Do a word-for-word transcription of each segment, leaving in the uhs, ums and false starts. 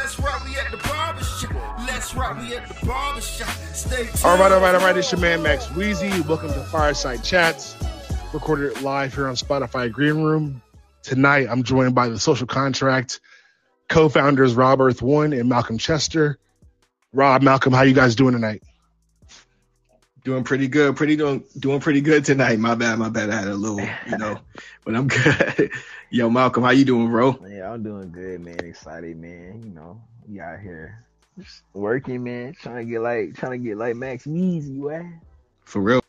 Let's rock, we at the barbershop. Let's rock, we at the barbershop. Stay tuned. All right, all right, all right. It's your man, Max Weezy. Welcome to Fireside Chats. Recorded live here on Spotify Green Room. Tonight, I'm joined by the Social Contract co-founders Rob Earth One and Malcolm Chester. Rob, Malcolm, how you guys doing tonight? Doing pretty good. Pretty doing doing pretty good tonight. My bad, my bad. I had a little, you know, but I'm good. Yo, Malcolm, how you doing, bro? Yeah, I'm doing good, man. Excited, man. You know, we out here just working, man. Trying to get like, trying to get like Max Weezy, man. For real,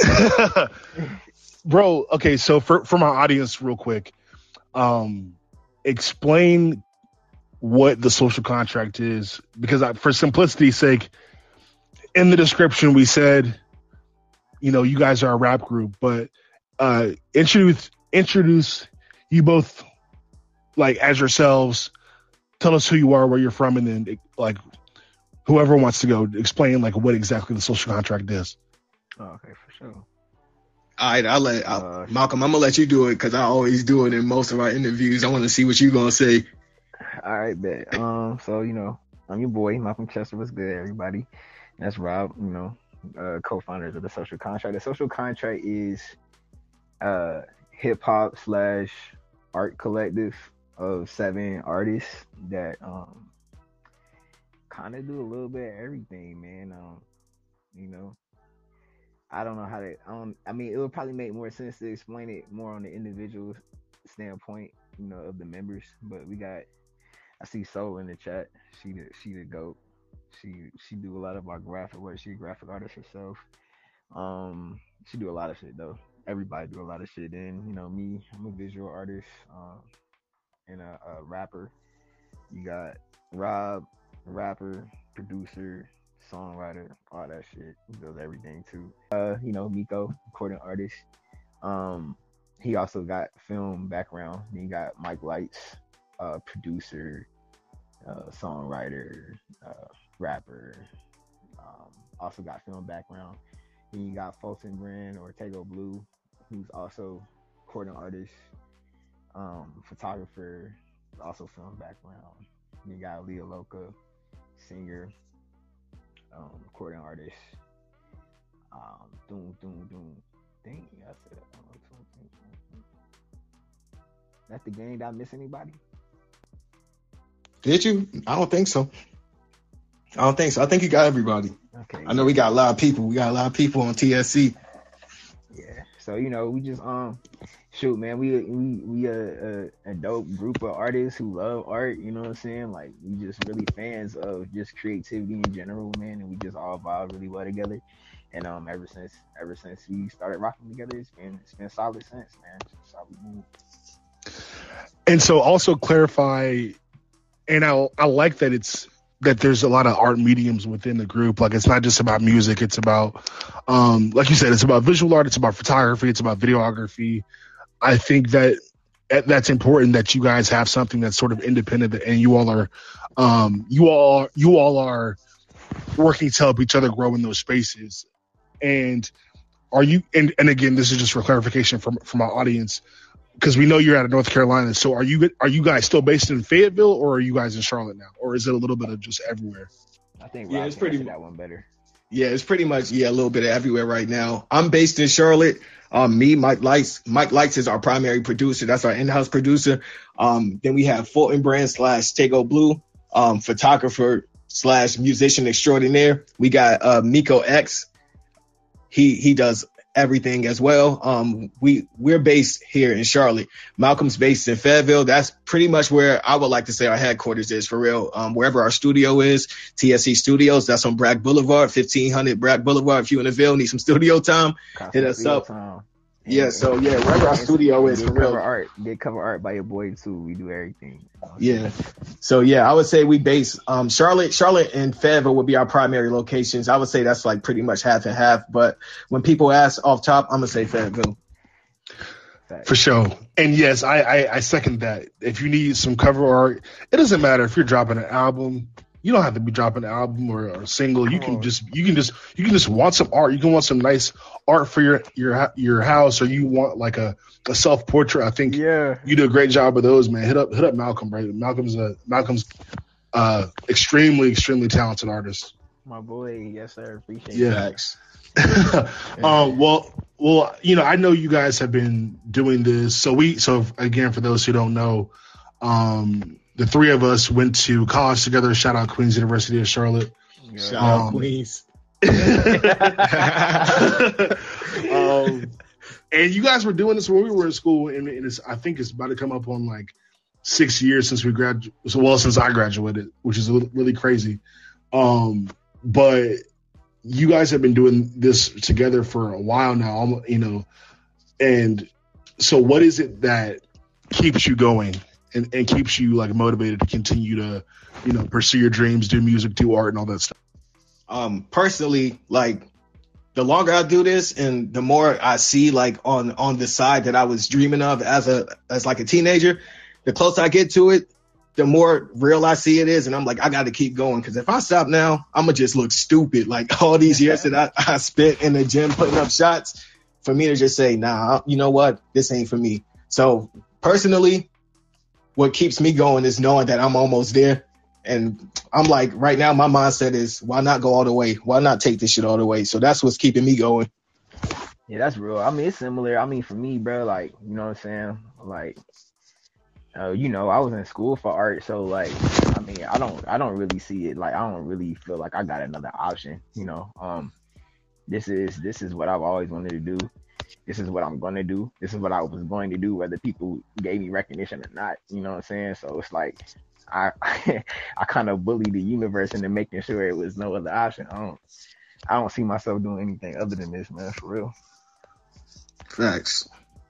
bro. Okay, so for for my audience, real quick, um, explain what the Social Contract is, because I, for simplicity's sake, in the description we said, you know, you guys are a rap group, but uh, introduce introduce you both, like, as yourselves. Tell us who you are, where you're from, and then, like, whoever wants to go, explain, like, what exactly the Social Contract is. Oh, okay, for sure. All right, I'll let I'll, uh, Malcolm. I'm gonna let you do it because I always do it in most of our interviews. I want to see what you're gonna say. All right, bet. Um, so you know, I'm your boy Malcolm Chester. What's good, everybody? That's Rob. You know. Uh, co-founders of the Social Contract. The Social Contract is uh, hip hop slash art collective of seven artists that um, kind of do a little bit of everything, man. Um, you know, I don't know how to. I don't. I mean, it would probably make more sense to explain it more on the individual standpoint, you know, of the members. But we got. I see Soul in the chat. She the she the goat. She she do a lot of our graphic work. She a graphic artist herself. Um, she do a lot of shit though. Everybody do a lot of shit. And you know me, I'm a visual artist, um, and a, a rapper. You got Rob, rapper, producer, songwriter, all that shit. He does everything too. Uh, you know Miko, recording artist. Um, he also got film background. Then you got Mike Lights, uh, producer, uh, songwriter. Uh, rapper, um, also got film background. Then you got Fulton Brand or Tego Blue, who's also recording artist, um, photographer, also film background. Then you got Leah Loca, singer, um, recording artist. Um, doom, doom, doom. Dang, I said that. That's the game. Did I miss anybody? Did you? I don't think so. I don't think so. I think you got everybody. Okay. I know we got a lot of people. We got a lot of people on T S C. Yeah. So you know, we just um, shoot, man. We we we a, a a dope group of artists who love art. You know what I'm saying? Like we just really fans of just creativity in general, man. And we just all vibe really well together. And um, ever since ever since we started rocking together, it's been it's been solid since, man. It's a solid move. And so, also clarify, and I I like that it's. that there's a lot of art mediums within the group. Like, it's not just about music. It's about, um, like you said, it's about visual art. It's about photography. It's about videography. I think that that's important that you guys have something that's sort of independent and you all are, um, you all, you all are working to help each other grow in those spaces. And are you, and, and again, this is just for clarification from, from our audience, because we know you're out of North Carolina. So are you are you guys still based in Fayetteville, or are you guys in Charlotte now, or is it a little bit of just everywhere? I think yeah, Rob it's pretty that one better. Yeah, it's pretty much yeah a little bit of everywhere right now. I'm based in Charlotte. Um, me, Mike Lights. Mike Lights is our primary producer. That's our in-house producer. Um, then we have Fulton Brand slash Tego Blue, um, photographer slash musician extraordinaire. We got uh, Miko X. He he does everything as well. Um, we we're based here in Charlotte. Malcolm's based in Fayetteville. That's pretty much where I would like to say our headquarters is for real. Um, wherever our studio is, T S C Studios. That's on Bragg Boulevard, fifteen hundred Bragg Boulevard. If you in the Ville, need some studio time, hit us up. Time. Yeah, so yeah, wherever our studio is for real. Cover art, get cover art by your boy too. We do everything. Yeah. So yeah, I would say we base um Charlotte, Charlotte and Fayetteville would be our primary locations. I would say that's like pretty much half and half. But when people ask off top, I'm gonna say Fayetteville. For sure. And yes, I, I I second that. If you need some cover art, it doesn't matter if you're dropping an album. You don't have to be dropping an album or, or a single. You can just you can just you can just want some art. You can want some nice art for your your your house, or you want like a, a self portrait. I think yeah. you do a great job of those, man. Hit up hit up Malcolm, right? Malcolm's a Malcolm's uh, extremely, extremely talented artist. My boy, yes sir, appreciate Yeah. that. um, well, well, you know, I know you guys have been doing this. So we, so again, for those who don't know, um, the three of us went to college together. Shout out Queens University of Charlotte. Shout Um, out Queens. um, and you guys were doing this when we were in school, and, and it's, I think it's about to come up on like six years since we graduated. Well, since I graduated, which is really crazy. Um, but you guys have been doing this together for a while now, you know, and so what is it that keeps you going and, and keeps you like motivated to continue to, you know, pursue your dreams, do music, do art and all that stuff? Um, personally, like the longer I do this and the more I see like on, on the side that I was dreaming of as a, as like a teenager, the closer I get to it, the more real I see it is. And I'm like, I got to keep going. Cause if I stop now, I'm gonna just look stupid. Like all these years that I, I spent in the gym putting up shots, for me to just say, nah, you know what? This ain't for me. So personally, what keeps me going is knowing that I'm almost there. And I'm like, right now, my mindset is, why not go all the way? Why not take this shit all the way? So that's what's keeping me going. Yeah, that's real. I mean, it's similar. I mean, for me, bro, like, you know what I'm saying? Like, uh, you know, I was in school for art, so like, I mean, I don't, I don't really see it. Like, I don't really feel like I got another option. You know, um, this is, this is what I've always wanted to do. This is what I'm going to do. This is what I was going to do, whether people gave me recognition or not. You know what I'm saying? So it's like, I, I kind of bullied the universe into making sure it was no other option. I don't, I don't see myself doing anything other than this, man. For real. Facts.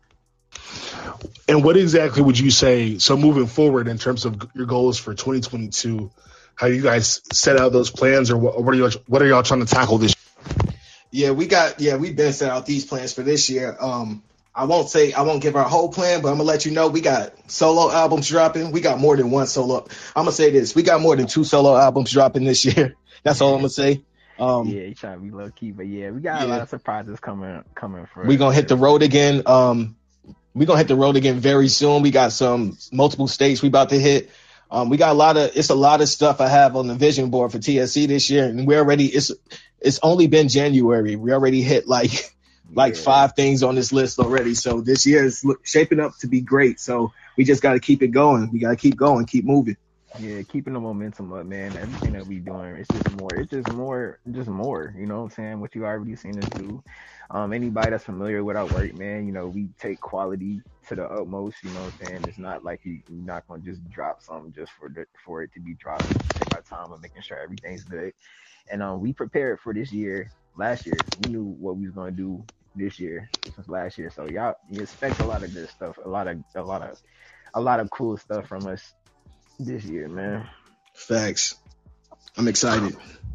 And what exactly would you say, so moving forward in terms of your goals for twenty twenty-two, how you guys set out those plans, or what, what are y'all, what are y'all trying to tackle this year? Yeah, we got, yeah, we've been set out these plans for this year. Um, I won't say, I won't give our whole plan, but I'm gonna let you know we got solo albums dropping. We got more than one solo. I'm gonna say this, we got more than two solo albums dropping this year. That's all I'm gonna say. Um, yeah, you trying to be low key, but yeah, we got yeah. a lot of surprises coming, coming for we gonna hit the road again. Um, we gonna hit the road again very soon. We got some multiple states we about to hit. Um, we got a lot of, it's a lot of stuff I have on the vision board for T S C this year. And we already, it's, it's only been January. We already hit like, like yeah. five things on this list already. So this year is shaping up to be great. So we just got to keep it going. We got to keep going, keep moving. Yeah, keeping the momentum up, man. Everything that we doing, it's just more, it's just more, just more, you know what I'm saying? What you already seen us do. Um, anybody that's familiar with our work, man, you know, we take quality to the utmost, you know what I'm saying? It's not like you, you're not going to just drop something just for the, for it to be dropped. We take our time of making sure everything's good. And um, we prepared for this year, last year. We knew what we was going to do this year since last year. So y'all, you expect a lot of good stuff, a lot of, a lot of, a lot of cool stuff from us this year, man. Facts. I'm excited.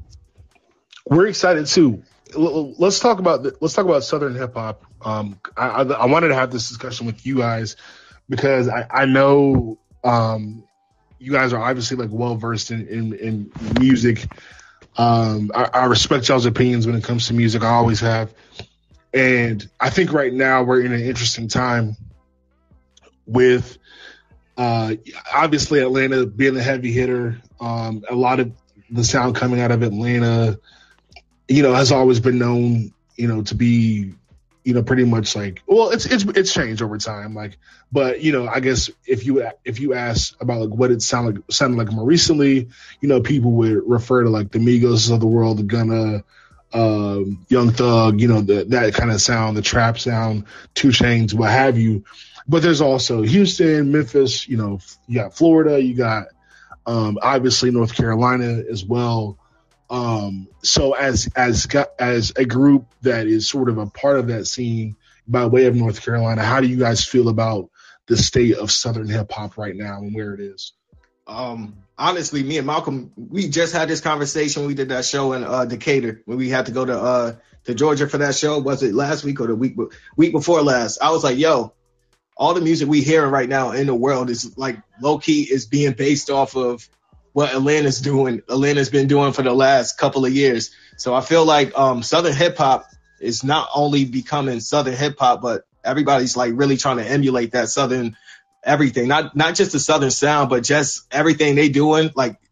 We're excited too. Let's talk about the, let's talk about Southern hip hop. Um, I, I, I wanted to have this discussion with you guys because I, I know um, you guys are obviously like well versed in, in, in music. Um, I, I respect y'all's opinions when it comes to music. I always have, and I think right now we're in an interesting time with uh, obviously Atlanta being the heavy hitter. Um, a lot of the sound coming out of Atlanta, you know, has always been known, you know, to be, you know, pretty much like, well, it's it's it's changed over time, like, but you know, I guess if you if you ask about like what it sounded like sounded like more recently, you know, people would refer to like the Migos of the world, the Gunna, um, Young Thug, you know, the, that kind of sound, the trap sound, two Chainz, what have you. But there's also Houston, Memphis, you know, you got Florida, you got um, obviously North Carolina as well. Um, so as as as a group that is sort of a part of that scene by way of North Carolina, how do you guys feel about the state of Southern hip hop right now and where it is? Um, honestly, me and Malcolm, we just had this conversation when we did that show in uh, Decatur when we had to go to uh, to Georgia for that show. Was it last week or the week week before last? I was like, yo, all the music we hearing right now in the world is like low key is being based off of what Atlanta's doing. Atlanta's been doing for the last couple of years. So I feel like um, Southern hip hop is not only becoming Southern hip hop, but everybody's like really trying to emulate that Southern everything. Not not just the Southern sound, but just everything they doing. Like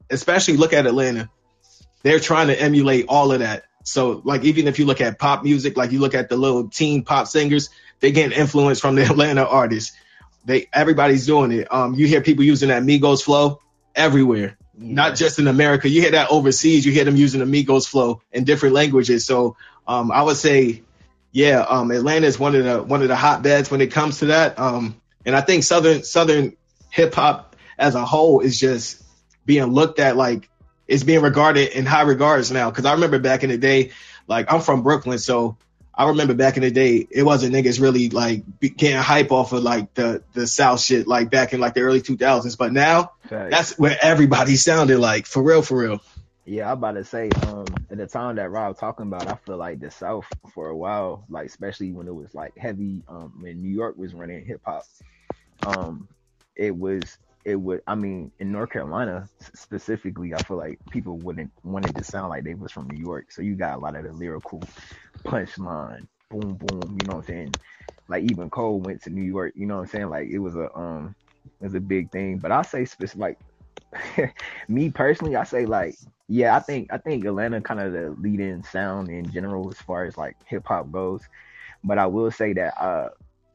especially look at Atlanta. They're trying to emulate all of that. So like even if you look at pop music, like you look at the little teen pop singers, they get influence from the Atlanta artists. They everybody's doing it. Um, you hear people using that Migos flow everywhere, yeah. Not just in America. You hear that overseas. You hear them using the Migos flow in different languages. So um, I would say, yeah, um, Atlanta is one of the one of the hotbeds when it comes to that. Um, and I think Southern Southern hip hop as a whole is just being looked at like it's being regarded in high regards now. Because I remember back in the day, like I'm from Brooklyn, so I remember back in the day, it wasn't niggas really like getting hype off of like the, the South shit, like back in like the early two thousands. But now right. That's where everybody sounded like for real, for real. Yeah, I'm about to say, um, at the time that Rob talking about, I feel like the South for a while, like especially when it was like heavy, um, when New York was running hip hop, um, it was, it would, I mean, in North Carolina specifically, I feel like people wouldn't wanted to sound like they was from New York. So you got a lot of the lyrical punchline, boom, boom, you know what I'm saying? Like even Cole went to New York, you know what I'm saying? Like it was a, um, it was a big thing. But I say specific, like me personally, I say like, yeah, I think, I think Atlanta kind of the leading sound in general as far as like hip hop goes. But I will say that, uh,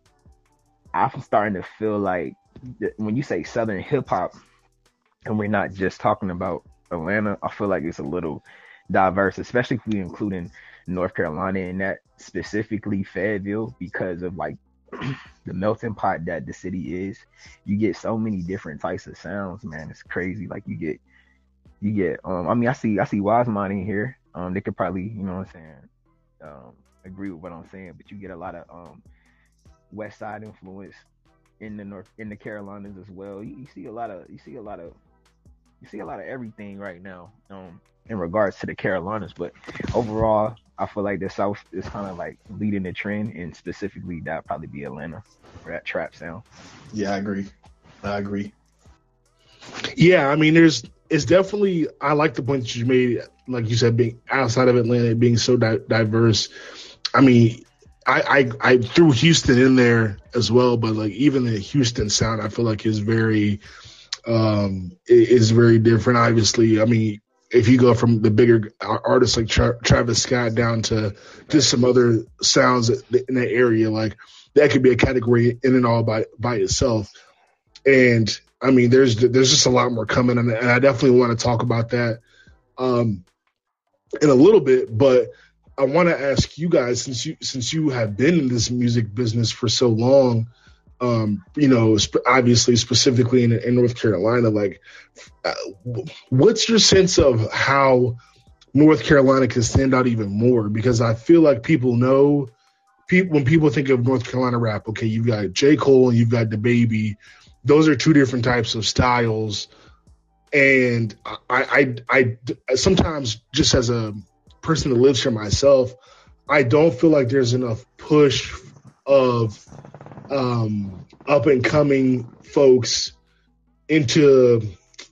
I'm starting to feel like, when you say Southern hip hop, and we're not just talking about Atlanta, I feel like it's a little diverse, especially if we including North Carolina in that, specifically Fayetteville, because of like the melting pot that the city is. You get so many different types of sounds, man. It's crazy. Like you get, you get. Um, I mean, I see, I see Wisemont in here. Um, they could probably, you know what I'm saying, um, agree with what I'm saying. But you get a lot of um West Side influence in the North, in the Carolinas as well. You, you see a lot of, you see a lot of, you see a lot of everything right now, um, in regards to the Carolinas. But overall, I feel like the South is kind of like leading the trend, and specifically that'd probably be Atlanta for that trap sound. Yeah, I agree. I agree. Yeah, I mean, there's, it's definitely, I like the point that you made, like you said, being outside of Atlanta, being so di- diverse. I mean, I, I I threw Houston in there as well, but like even the Houston sound, I feel like is very um is very different. Obviously, I mean, if you go from the bigger artists like Tra- Travis Scott down to just some other sounds in that area, like that could be a category in and all by by itself. And I mean, there's there's just a lot more coming, and I definitely want to talk about that um in a little bit, but I want to ask you guys, since you since you have been in this music business for so long, um, you know, sp- obviously specifically in, in North Carolina, like, uh, what's your sense of how North Carolina can stand out even more? Because I feel like people know, people when people think of North Carolina rap, okay, you've got J. Cole and you've got DaBaby. Those are two different types of styles, and I, I, I, I sometimes just as a person that lives here myself, I don't feel like there's enough push of um, up and coming folks into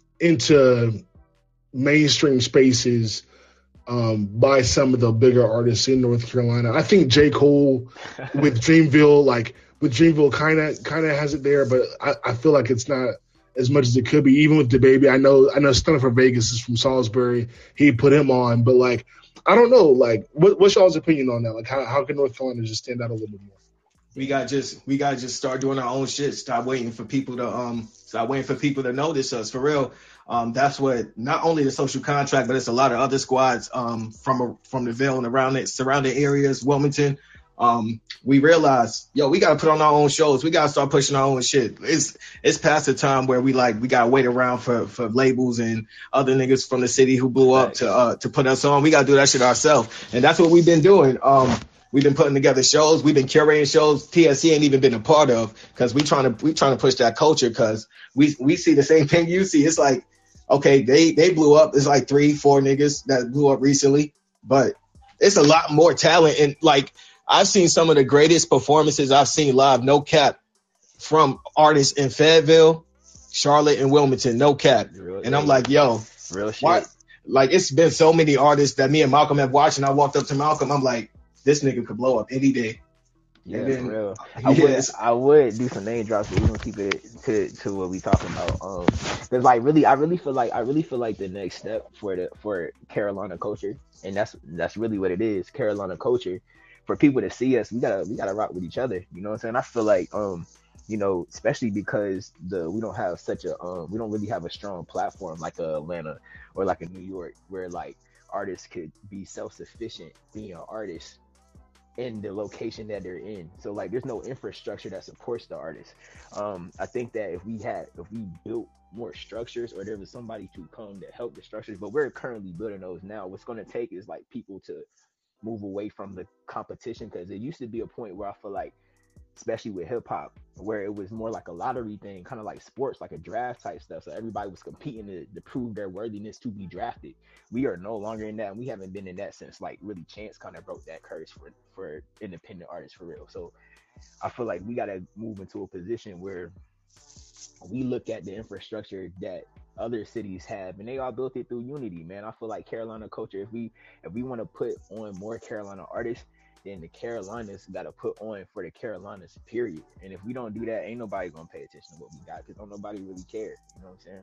into mainstream spaces um, by some of the bigger artists in North Carolina. I think J. Cole with Dreamville, like with Dreamville, kind of kind of has it there, but I, I feel like it's not as much as it could be. Even with DaBaby, I know I know Stunner for Vegas is from Salisbury. He put him on, but like. I don't know, like, what, what's y'all's opinion on that? Like, how, how can North Carolina just stand out a little bit more? We got just we got to just start doing our own shit. Stop waiting for people to um stop waiting for people to notice us for real. Um, that's what not only the Social Contract, but it's a lot of other squads um from from the Ville and around it surrounding areas, Wilmington. Um, we realized, yo, we gotta put on our own shows. We gotta start pushing our own shit. It's it's past the time where we like we gotta wait around for, for labels and other niggas from the city who blew up to uh to put us on. We gotta do that shit ourselves, and that's what we've been doing. Um, we've been putting together shows. We've been curating shows. T S C ain't even been a part of because we trying to we trying to push that culture because we we see the same thing you see. It's like, okay, they they blew up. It's like three, four niggas that blew up recently, but it's a lot more talent and like. I've seen some of the greatest performances I've seen live, no cap, from artists in Fayetteville, Charlotte, and Wilmington, no cap. Real, and I'm like, yo, real shit. Why? Like, it's been so many artists that me and Malcolm have watched, and I walked up to Malcolm, I'm like, this nigga could blow up any day. Yeah, And then, for real. I would yes, I would do some name drops, but we're gonna keep it to to what we talking about. Um, because like really, I really feel like I really feel like the next step for the for Carolina culture, and that's that's really what it is, Carolina culture. For people to see us, we gotta we gotta rock with each other. You know what I'm saying? I feel like um, you know, especially because the we don't have such a um, we don't really have a strong platform like a Atlanta or like a New York where like artists could be self sufficient being an artist in the location that they're in. So like there's no infrastructure that supports the artists. Um, I think that if we had if we built more structures or there was somebody to come to help the structures, but we're currently building those now. What's gonna take is like people to move away from the competition because it used to be a point where I feel like especially with hip hop, where it was more like a lottery thing, kind of like sports, like a draft type stuff. So everybody was competing to, to prove their worthiness to be drafted. We are no longer in that, and we haven't been in that since like really Chance kind of broke that curse for for independent artists for real. So I feel like we got to move into a position where we look at the infrastructure that other cities have, and they all built it through unity. Man, I feel like Carolina culture. If we if we want to put on more Carolina artists, then the Carolinas got to put on for the Carolinas, period. And if we don't do that, ain't nobody gonna pay attention to what we got because don't nobody really care. You know what I'm saying?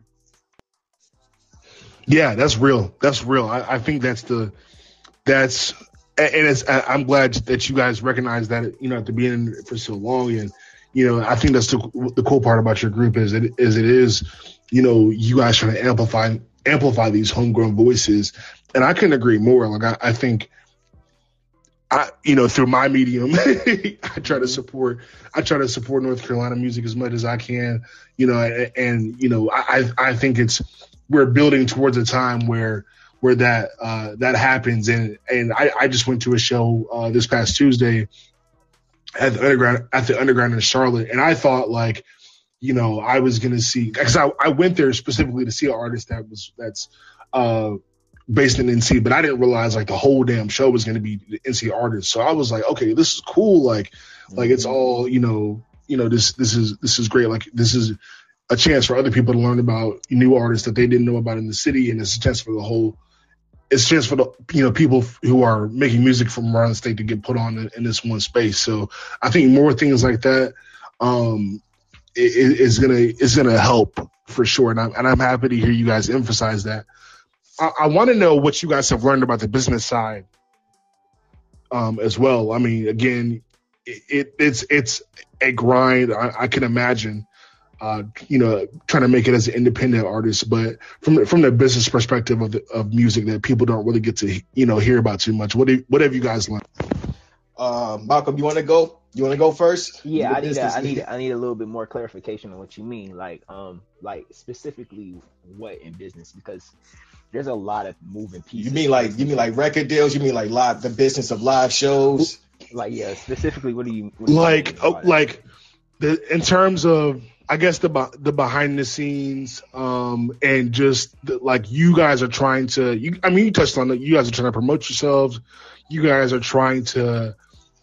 Yeah, that's real. That's real. I, I think that's the that's and it's. I'm glad that you guys recognize that. You know, at the beginning for so long, and you know, I think that's the the cool part about your group is it is it is, you know, you guys trying to amplify amplify these homegrown voices, and I couldn't agree more. Like I, I think. I, you know, through my medium, I try to support. I try to support North Carolina music as much as I can. You know, and, and you know, I I think it's we're building towards a time where where that uh, that happens. And and I, I just went to a show uh, this past Tuesday at the underground at the underground in Charlotte, and I thought like, you know, I was gonna see because I, I went there specifically to see an artist that was that's. Uh, based in N C, but I didn't realize like the whole damn show was going to be the N C artists. So I was like, okay, this is cool. Like, mm-hmm. like it's all, you know, you know, this, this is, this is great. Like this is a chance for other people to learn about new artists that they didn't know about in the city. And it's a chance for the whole, it's a chance for the, you know, people who are making music from around the state to get put on in, in this one space. So I think more things like that, um, is going to, is going to help for sure. And I'm, and I'm happy to hear you guys emphasize that. I, I want to know what you guys have learned about the business side um, as well. I mean, again, it, it, it's it's a grind. I, I can imagine, uh, you know, trying to make it as an independent artist, but from the, from the business perspective of the, of music that people don't really get to, you know, hear about too much. What do, what have you guys learned? Uh, Malcolm, you want to go? You want to go first? Yeah, I need a, I need a, I need a little bit more clarification on what you mean, like um like specifically what in business, because there's a lot of moving pieces. You mean like you mean like record deals? You mean like live the business of live shows? Like yeah, specifically what do you what do you like oh, like the in terms of I guess the the behind the scenes um and just the, like you guys are trying to you I mean you touched on it. You guys are trying to promote yourselves. You guys are trying to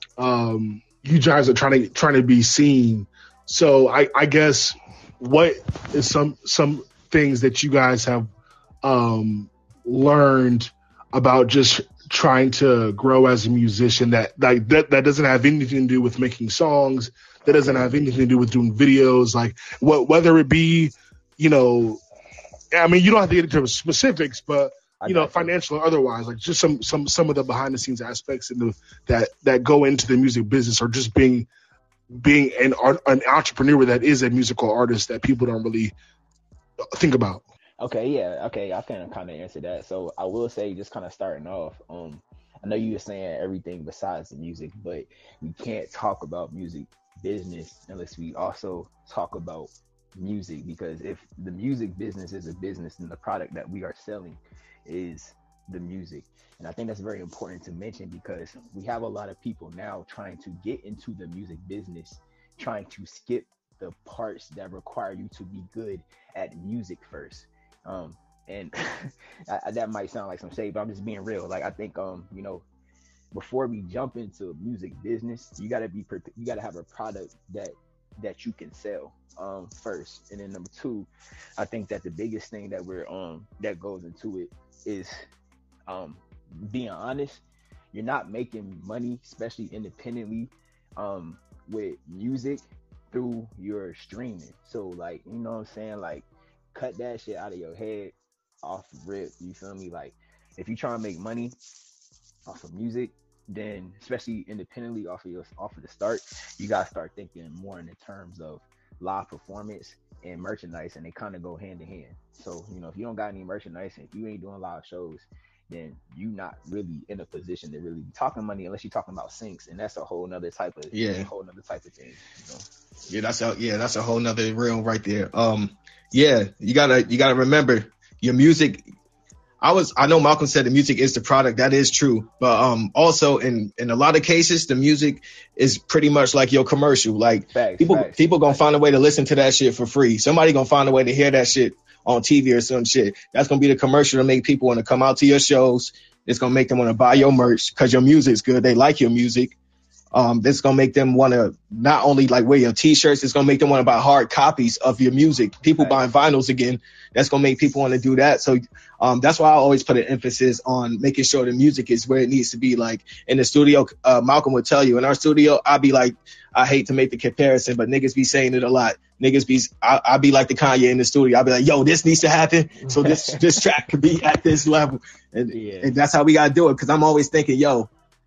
um you guys are trying to trying to be seen. So I, I guess what is some some things that you guys have um, learned about just trying to grow as a musician that, that that that doesn't have anything to do with making songs, that doesn't have anything to do with doing videos, like what whether it be, you know, I mean you don't have to get into specifics, but you know, financial or otherwise, like just some some some of the behind the scenes aspects in the, that that go into the music business, or just being being an an entrepreneur that is a musical artist that people don't really think about. Okay, yeah, okay, I can kind of answer that. So I will say, just kind of starting off, um, I know you were saying everything besides the music, but we can't talk about music business unless we also talk about music, because if the music business is a business, then the product that we are selling is the music. And I think that's very important to mention, because we have a lot of people now trying to get into the music business, trying to skip the parts that require you to be good at music first. Um, and I, that might sound like some shade, but I'm just being real. Like I think, um, you know, before we jump into music business, you gotta be, you gotta have a product that that you can sell um first. And then number two, I think that the biggest thing that we're um that goes into it is um being honest. You're not making money, especially independently, um with music through your streaming. So like, you know what I'm saying? Like, cut that shit out of your head off rip. You feel me? Like, if you try to make money off of music, then especially independently off of your off of the start, you gotta start thinking more in the terms of live performance and merchandise, and they kind of go hand in hand. So, you know, if you don't got any merchandise and if you ain't doing live shows, then you not really in a position to really be talking money unless you're talking about syncs, and that's a whole nother type of yeah, a whole nother type of thing. You know? Yeah, that's a yeah, that's a whole nother realm right there. Um, yeah, you gotta you gotta remember your music. I was I know Malcolm said the music is the product. That is true, but um, also in in a lot of cases, the music is pretty much like your commercial. Like facts, people facts. people gonna find a way to listen to that shit for free. Somebody gonna find a way to hear that shit on T V or some shit. That's gonna be the commercial to make people want to come out to your shows. It's gonna make them want to buy your merch because your music's good. They like your music. Um, this is gonna make them want to not only like wear your T-shirts. It's gonna make them want to buy hard copies of your music. People buying vinyls again. That's gonna make people want to do that. So um, that's why I always put an emphasis on making sure the music is where it needs to be. Like in the studio, uh, Malcolm would tell you in our studio, I'd be like, I hate to make the comparison, but niggas be saying it a lot. Niggas be, I, I'd be like the Kanye in the studio. I'd be like, yo, this needs to happen. So this this track could be at this level, and, yeah. and that's how we gotta do it. Because I'm always thinking, yo,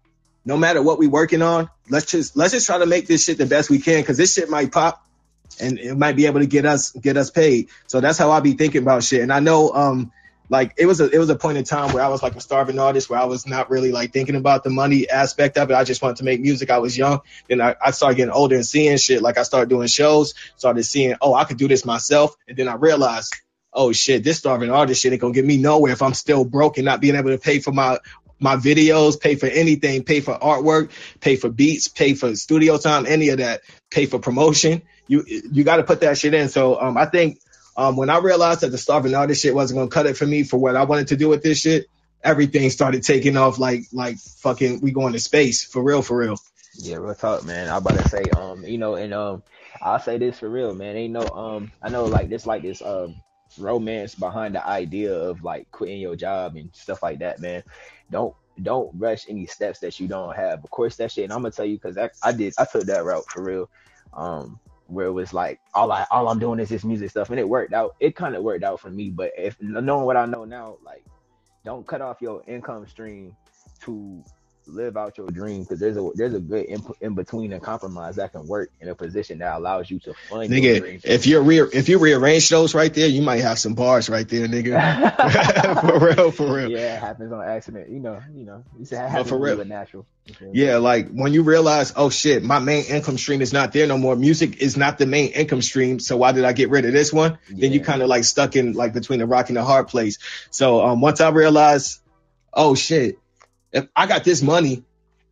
no matter what we working on, let's just let's just try to make this shit the best we can, because this shit might pop and it might be able to get us get us paid. So that's how I be thinking about shit. And I know um like it was a it was a point in time where I was like a starving artist, where I was not really like thinking about the money aspect of it. I just wanted to make music. I was young. Then I, I started getting older and seeing shit. Like I started doing shows, started seeing, oh, I could do this myself. And then I realized, oh shit, this starving artist shit ain't gonna get me nowhere if I'm still broke and not being able to pay for my my videos, pay for anything, pay for artwork, pay for beats, pay for studio time, any of that, pay for promotion. You you got to put that shit in. So um, I think um, when I realized that the starving artist shit wasn't going to cut it for me for what I wanted to do with this shit, everything started taking off like like fucking we going to space, for real, for real. Yeah, real talk, man. I'm about to say, um, you know, and um, I'll say this for real, man. Ain't no, um, I know like this, like this, um, romance behind the idea of like quitting your job and stuff like that, man. Don't don't rush any steps that you don't have. Of course, that shit, and I'm gonna tell you, because I, I did I took that route for real, um, where it was like all I all I'm doing is this music stuff, and it worked out. It kind of worked out for me, but if knowing what I know now, like, don't cut off your income stream to live out your dream, because there's a there's a good in, in between and compromise that can work in a position that allows you to fund nigga, your dream. If you re- if you rearrange those right there, you might have some bars right there, nigga. For real, for real. Yeah, it happens on accident. You know, you know. You said it happens for real. Natural. Okay. Yeah, like when you realize, oh shit, my main income stream is not there no more. Music is not the main income stream. So why did I get rid of this one? Yeah. Then you kind of like stuck in like between the rock and the hard place. So um, once I realized, oh shit, if I got this money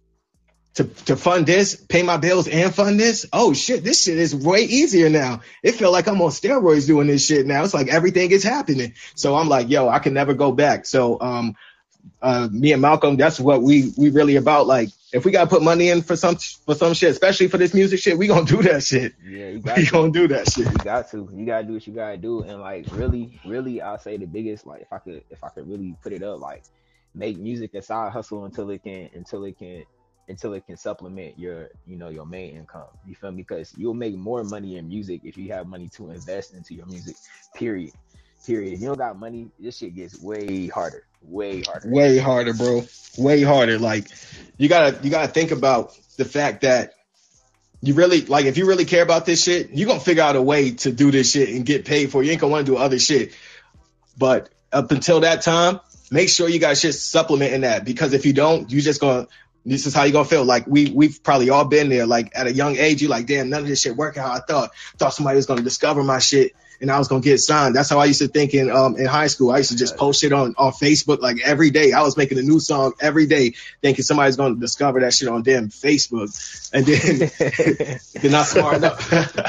to to fund this, pay my bills and fund this, oh shit, this shit is way easier now. It felt like I'm on steroids doing this shit now. It's like everything is happening. So I'm like, yo, I can never go back. So um, uh, me and Malcolm, that's what we we really about. Like, if we gotta put money in for some for some shit, especially for this music shit, we gonna do that shit. Yeah, you got we to. gonna do that shit. You got to. You gotta do what you gotta do. And like really, really, I'll say the biggest, like if I could if I could really put it up, like, make music a side hustle until it can until it can until it can supplement your, you know, your main income. You feel me? Because you'll make more money in music if you have money to invest into your music. Period. Period. If you don't got money, this shit gets way harder. Way harder. Way harder, bro. Way harder. Like, you gotta you gotta think about the fact that you really, like, if you really care about this shit, you're gonna figure out a way to do this shit and get paid for it. You ain't gonna want to do other shit. But up until that time, make sure you got shit supplementing that, because if you don't, you just gonna, this is how you gonna feel. Like we, we've probably all been there. Like at a young age, you like, damn, none of this shit working how I thought. Thought somebody was gonna discover my shit and I was gonna get signed. That's how I used to think in um in high school. I used to just post shit on, on Facebook like every day. I was making a new song every day, thinking somebody's gonna discover that shit on damn Facebook. And then then I smartened up,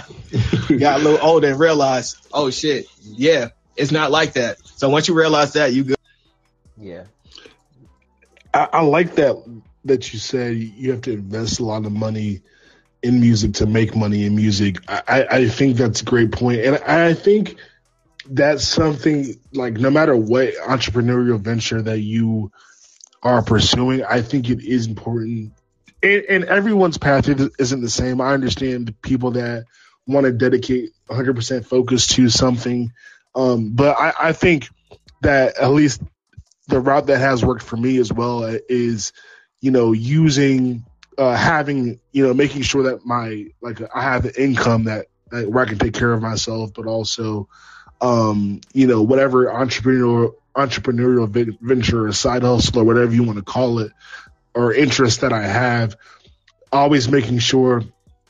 got a little older and realized, oh shit, yeah, it's not like that. So once you realize that, you good. Yeah, I, I like that that you said you have to invest a lot of money in music to make money in music. I, I think that's a great point, and I think that's something, like, no matter what entrepreneurial venture that you are pursuing, I think it is important and, and everyone's path isn't the same. I understand the people that want to dedicate one hundred percent focus to something. Um, but I, I think that at least the route that has worked for me as well is, you know, using, uh, having, you know, making sure that my, like, I have an income that, that where I can take care of myself, but also, um, you know, whatever entrepreneurial, entrepreneurial venture or side hustle or whatever you want to call it, or interest that I have, always making sure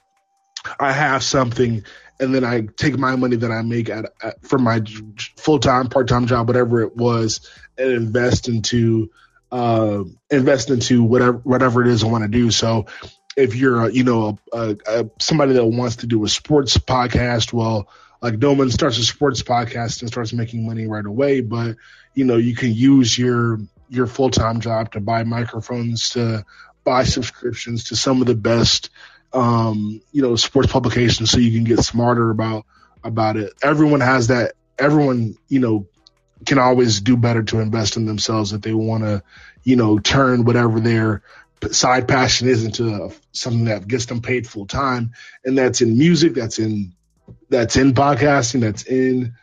I have something, and then I take my money that I make at, at from my full-time, part-time job, whatever it was, and invest into uh, invest into whatever whatever it is I want to do. So if you're, you know, a, a, somebody that wants to do a sports podcast, well, like Doman starts a sports podcast and starts making money right away, but, you know, you can use your your full-time job to buy microphones, to buy subscriptions to some of the best Um, you know, sports publications, so you can get smarter about about it. Everyone has that. Everyone, you know, can always do better to invest in themselves if they want to, you know, turn whatever their side passion is into something that gets them paid full time. And that's in music. That's in that's in podcasting. That's in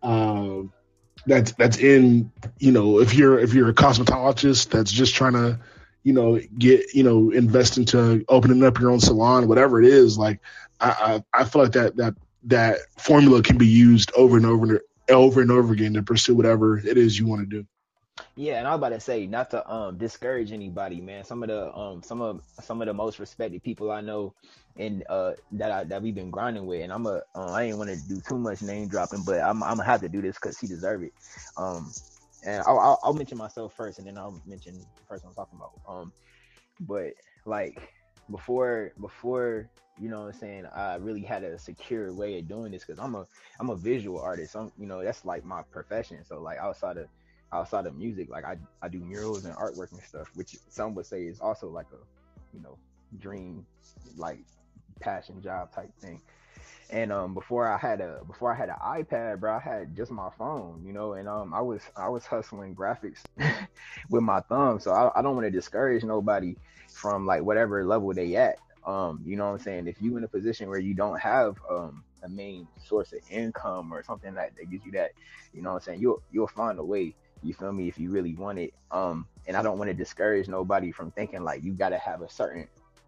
uh, that's that's in you know, if you're if you're a cosmetologist that's just trying to, you know, get, you know, invest into opening up your own salon, whatever it is. Like, I, I, I feel like that, that, that formula can be used over and over and over and over again to pursue whatever it is you want to do. Yeah, and I was about to say, not to um discourage anybody, man. Some of the um some of some of the most respected people I know, and uh that I, that we've been grinding with, and I'm a uh, I ain't want to do too much name dropping, but I'm I'm gonna have to do this because he deserve it. Um, and I'll, I'll I'll mention myself first, and then I'll mention the person I'm talking about. Um, but like before before you know what I'm saying, I really had a secure way of doing this because I'm a I'm a visual artist. I'm you know that's like my profession. So like outside of outside of music, like I, I do murals and artwork and stuff, which some would say is also like a, you know, dream, like passion job type thing. And um, before I had a, before I had an iPad, bro, I had just my phone, you know, and um, I was, I was hustling graphics with my thumb. So I, I don't want to discourage nobody from like whatever level they at. Um, you know what I'm saying? If you in a position where you don't have um a main source of income or something that, that gives you that, you know what I'm saying? You'll, you'll find a way. You feel me? If you really want it. Um, and I don't want to discourage nobody from thinking like you got to have a certain,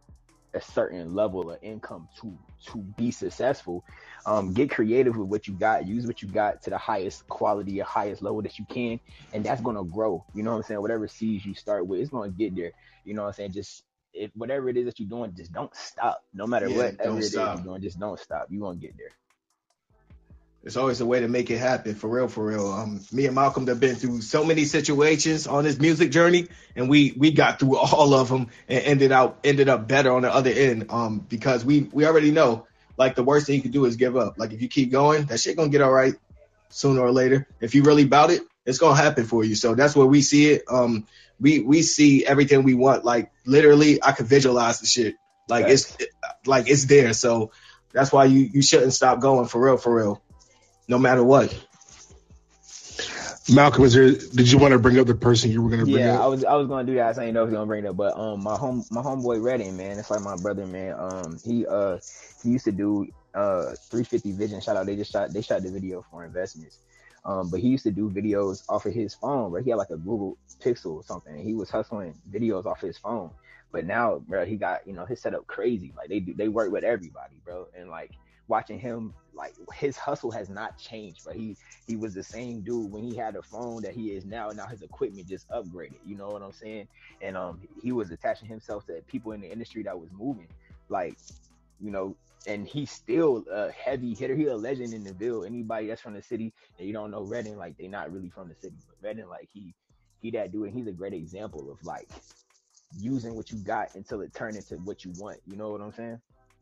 a certain level of income to, to be successful. Um, get creative with what you got, use what you got to the highest quality or highest level that you can. And that's going to grow. You know what I'm saying? Whatever seeds you start with, it's going to get there. You know what I'm saying? Just if whatever it is that you're doing, just don't stop. No matter yeah, what it is stop. you're doing, just don't stop. You're going to get there. There's always a way to make it happen, for real, for real. Um, me and Malcolm have been through so many situations on this music journey, and we we got through all of them and ended out ended up better on the other end. Um, because we we already know, like, the worst thing you can do is give up. Like, if you keep going, that shit gonna get all right sooner or later. If you really about it, it's gonna happen for you. So that's where we see it. Um, we we see everything we want. Like, literally, I could visualize the shit. Like, it's it, like it's there. So that's why you you shouldn't stop going, for real, for real. No matter what. Malcolm, is there, did you want to bring up the person you were going to bring yeah, up? Yeah, I was I was going to do that. I didn't know if you were going to bring it up, but um, my home my homeboy Redding, man, it's like my brother, man. Um, he uh he used to do uh three fifty Vision. Shout out, they just shot they shot the video for investments. Um, but he used to do videos off of his phone, where he had like a Google Pixel or something. And he was hustling videos off his phone. But now, bro, he got, you know, his setup crazy. Like they do, they work with everybody, bro, and like. Watching him, like, his hustle has not changed, but he he was the same dude when he had a phone that he is now. Now his equipment just upgraded, you know what I'm saying? And um he was attaching himself to people in the industry that was moving, like, you know, and he's still a heavy hitter. He's a legend in the Ville. Anybody that's from the city and you don't know Redding, like, they not really from the city, but Redding, like, he he that dude, and he's a great example of like using what you got until it turned into what you want, you know what I'm saying?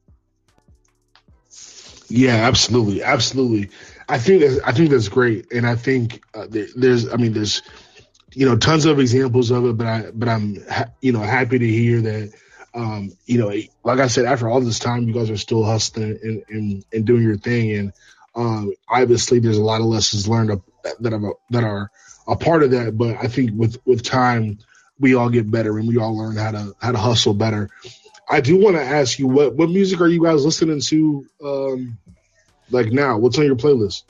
Yeah, absolutely, absolutely. I think that's, I think that's great, and I think uh, there, there's, I mean, there's, you know, tons of examples of it. But I, but I'm, ha- you know, happy to hear that, um, you know, like I said, after all this time, you guys are still hustling and and, and doing your thing, and um, obviously, there's a lot of lessons learned of, that are that are a part of that. But I think with with time, we all get better, and we all learn how to how to hustle better. I do want to ask you what what music are you guys listening to? Um, like now, what's on your playlist?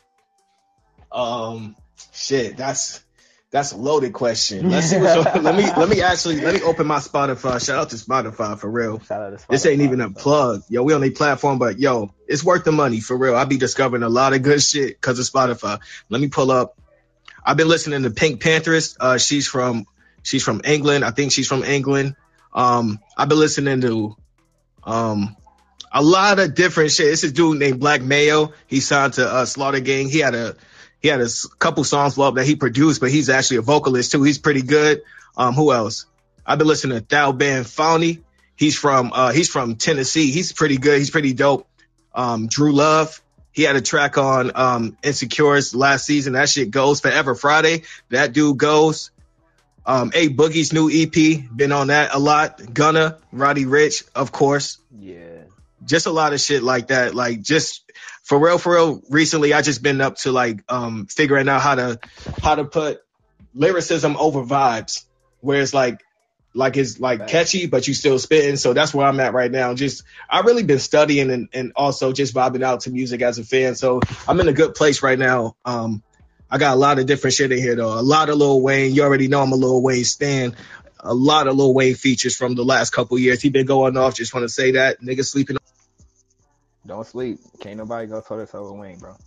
Um, shit, that's that's a loaded question. Let's see. What's on, let me let me actually let me open my Spotify. Shout out to Spotify for real. Shout out to Spotify. This ain't even a plug, yo. We on a platform, but yo, it's worth the money for real. I be discovering a lot of good shit because of Spotify. Let me pull up. I've been listening to Pink Panthers. Uh, she's from she's from England. I think she's from England. Um, I've been listening to um a lot of different shit. It's a dude named Black Mayo. He signed to uh, Slaughter Gang. He had a He had a couple songs up that he produced, but he's actually a vocalist too. He's pretty good. Um, who else? I've been listening to Thou Ban Fowney. He's from uh, he's from Tennessee. He's pretty good. He's pretty dope. Um, Drew Love. He had a track on um, Insecures last season. That shit goes. Forever Friday. That dude goes. Um, A Boogie's new E P. Been on that a lot. Gunna, Roddy Ricch, of course. Yeah. Just a lot of shit like that. Like just. For real, for real, recently I just been up to like um figuring out how to how to put lyricism over vibes, where it's like like it's like catchy, but you still spitting. So that's where I'm at right now. Just I really been studying and, and also just vibing out to music as a fan. So I'm in a good place right now. Um, I got a lot of different shit in here though. A lot of Lil Wayne. You already know I'm a Lil Wayne stan. A lot of Lil Wayne features from the last couple years. He been going off. Just want to say that nigga sleeping. Don't sleep. Can't nobody go toe to toe with Wayne, bro.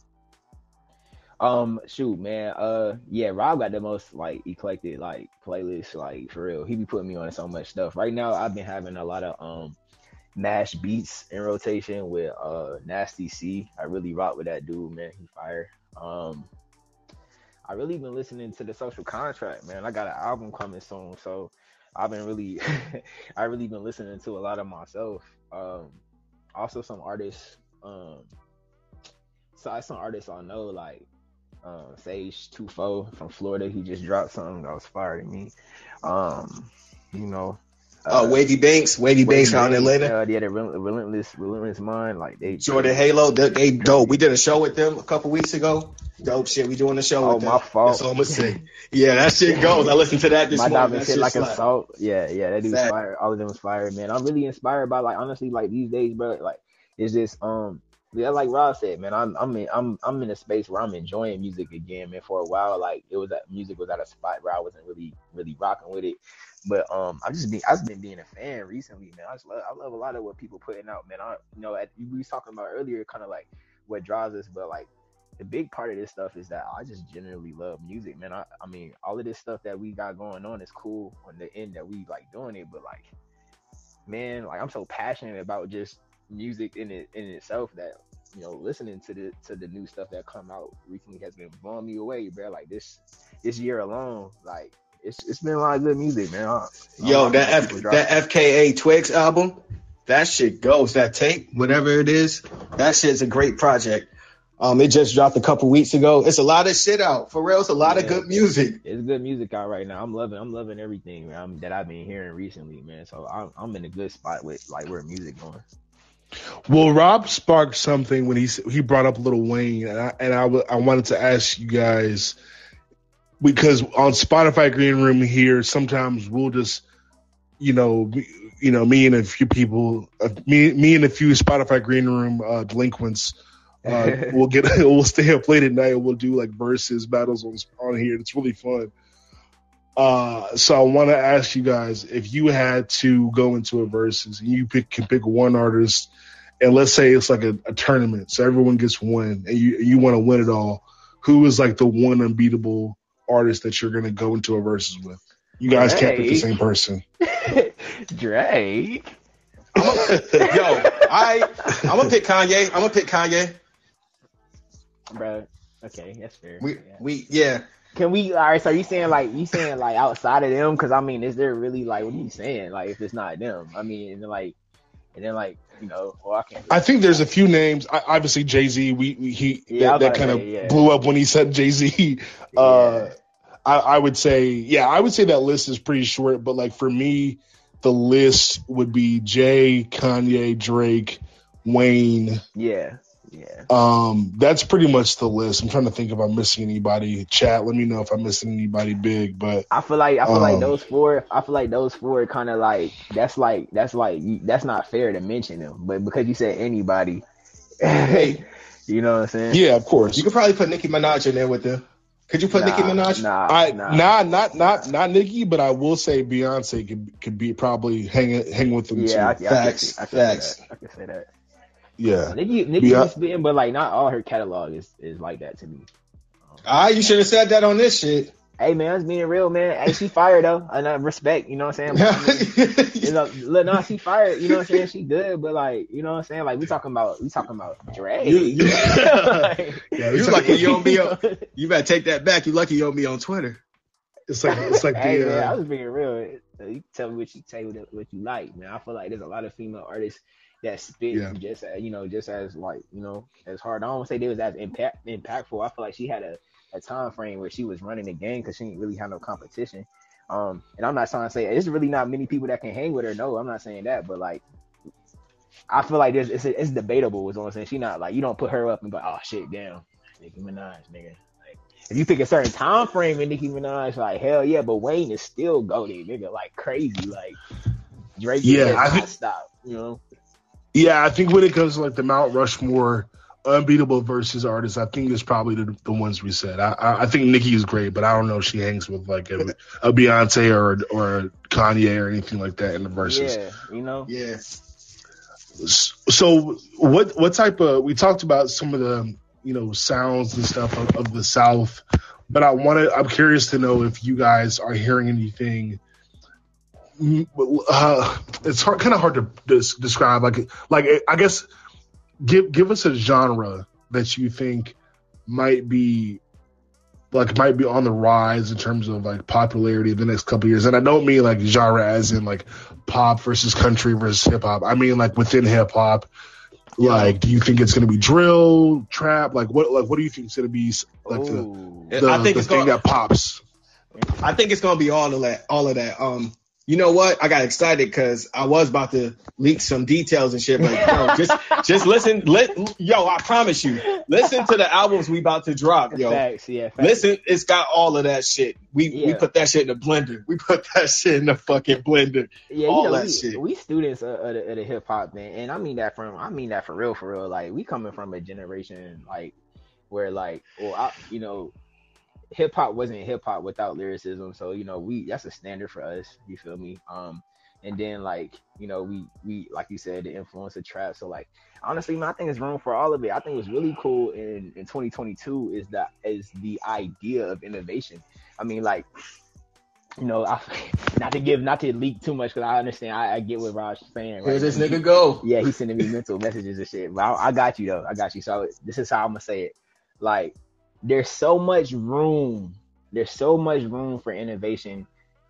Um, shoot, man. Uh, yeah, Rob got the most like eclectic like playlist, like for real. He be putting me on so much stuff. Right now, I've been having a lot of um mash beats in rotation with uh Nasty C. I really rock with that dude, man. He fire. Um, I really been listening to the Social Contract, man. I got an album coming soon, so I've been really, I really been listening to a lot of myself. Um. Also, some artists, um, so some artists I know, like um, Sage two four from Florida. He just dropped something that was fire to me. Um, you know, uh, uh, Wavy Banks, Wavy, Wavy Banks out in Atlanta. Uh, yeah, the relentless, relentless mind. Like they, Jordan Halo, they, they dope. We did a show with them a couple weeks ago. Dope shit. We doing a show oh, with them. Oh, my fault. That's all I'm gonna say. Yeah, that shit goes. I listened to that this my morning. My that shit like slap. assault. Yeah, yeah, that dude's Fact. fire. All of them was fire, man. I'm really inspired by like honestly, like these days, bro. Like it's just um. Yeah, like Rob said, man, I'm I'm in I'm I'm in a space where I'm enjoying music again, man. For a while, like it was that music was at a spot where I wasn't really really rocking with it, but um, I've just been I've been being a fan recently, man. I just love I love a lot of what people putting out, man. I you know at, we was talking about earlier, kind of like what drives us, but like the big part of this stuff is that I just generally love music, man. I I mean all of this stuff that we got going on is cool on the end that we like doing it, but like man, like I'm so passionate about just music in it in itself that you know listening to the to the new stuff that come out recently has been blowing me away, bro. Like this this year alone, like it's it's been a lot of good music, man. I, Yo, that F, that F K A Twigs album, that shit goes. That tape, whatever it is, that shit's a great project. Um, it just dropped a couple weeks ago. It's a lot of shit out for real. It's a lot yeah, of good music. It's good music out right now. I'm loving, I'm loving everything man, that I've been hearing recently, man. So I'm I'm in a good spot with like where music going. Well, Rob sparked something when he he brought up Lil Wayne, and I and I, w- I wanted to ask you guys because on Spotify Green Room here, sometimes we'll just, you know, you know, me and a few people, uh, me me and a few Spotify Green Room uh, delinquents, uh, we'll get we'll stay up late at night and we'll do like versus battles on on here. It's really fun. Uh, so I want to ask you guys if you had to go into a versus and you pick can pick one artist, and let's say it's like a, a tournament, so everyone gets one, and you you want to win it all. Who is like the one unbeatable artist that you're gonna go into a versus with? You guys Drake. Can't pick the same person. Drake. I'm a, yo, I I'm gonna pick Kanye. I'm gonna pick Kanye. Bro, okay, that's fair. We yeah. we yeah. Can we? All right. So you saying like you saying like outside of them? Because I mean, is there really like what are you saying? Like if it's not them, I mean, and then like, and then like you know, well I can't. I think there's a few names. I, obviously Jay-Z. We, we he yeah, that, that kind of yeah. blew up when he said Jay-Z. Yeah. Uh, I, I would say yeah, I would say that list is pretty short. But like for me, the list would be Jay, Kanye, Drake, Wayne. Yeah. Yeah. Um, that's pretty much the list. I'm trying to think if I'm missing anybody. Chat, let me know if I'm missing anybody big. But I feel like I feel um, like those four. I feel like those four kind of like that's like that's like that's not fair to mention them. But because you said anybody, Hey, you know what I'm saying? yeah, of course. you could probably put Nicki Minaj in there with them. Could you put Nah, Nicki Minaj? nah, I nah. nah, not not not Nicki, but I will say Beyonce could could be probably hanging hang with them Yeah, I, I, too. can Facts, see, I can facts. say that. I can say that. Yeah, Nicki, Nicki Beyonce- was spitting, but like not all her catalog is, is like that to me. Ah, you should have said that on this shit. Hey man, I was being real, man. Hey, she fired though, and I respect. You know what I'm saying? But, I mean, you know, look, no, she fired. You know what I'm saying? She good, but like, you know what I'm saying? Like we talking about, we talking about Dre. You, you, Like, yeah. you It's lucky like, you don't be on. You better take that back. You lucky you don't be on Twitter. it's like it's like hey the man, I uh, was being real. You tell me what you tell me what you like, man. I feel like there's a lot of female artists that spit Yeah. just as, you know, just as like, you know, as hard. I don't want to say they was as impact impactful. I feel like she had a, a time frame where she was running the game because she didn't really have no competition. Um, and I'm not trying to say there's really not many people that can hang with her. No, I'm not saying that, but like, I feel like there's it's, it's debatable. Is what I'm saying. She not like you don't put her up and be like, oh shit, damn, Nicki Minaj, nigga. Like if you pick a certain time frame in Nicki Minaj, like hell yeah, but Wayne is still goated, nigga, like crazy, like Drake. Yeah, Yeah, I I think- stop, you know. yeah. I think when it comes to like the Mount Rushmore unbeatable versus artists, I think it's probably the, the ones we said. I, I I think Nicki is great, but I don't know if she hangs with like a, a Beyonce or or a Kanye or anything like that in the verses. Yeah, you know. Yeah. So what what type of we talked about some of the you know sounds and stuff of, of the South, but I want to I'm curious to know if you guys are hearing anything. Uh, it's hard, kind of hard to des- describe. Like like I guess give give us a genre that you think might be like might be on the rise in terms of like popularity in the next couple of years. And I don't mean like genre as in like pop versus country versus hip hop. I mean like within hip hop. Like, do you think it's going to be drill, trap? Like what? Like what do you think is going to be like the, Ooh. the, I think the it's thing gonna- that pops? I think it's gonna be all of that. All of that. Um, you know what? I got excited because I was about to leak some details and shit, but yo, just just listen. Let yo, I promise you, listen to the albums we about to drop, yo. Facts, yeah. Facts. Listen, it's got all of that shit. We we Yeah. put that shit in the blender. We put that shit in the fucking blender. Yeah, all you know, that we, shit. we students of, of the, of the hip hop, man, and I mean that from I mean that for real, for real. Like we coming from a generation like where like, well, I, you know, hip hop wasn't hip hop without lyricism. So you know, we that's a standard for us. You feel me? Um, and then like you know, we we like you said, the influence of trap. So like honestly, man, I think there's room for all of it. I think what's really cool in in twenty twenty-two is that is the idea of innovation. I mean, like. You know, I, not to give, not to leak too much, because I understand, I, I get what Raj is saying. Where's right? this nigga go? Yeah, he's sending me mental messages and shit. But I, I got you though, I got you. So this is how I'm gonna say it. Like, there's so much room, there's so much room for innovation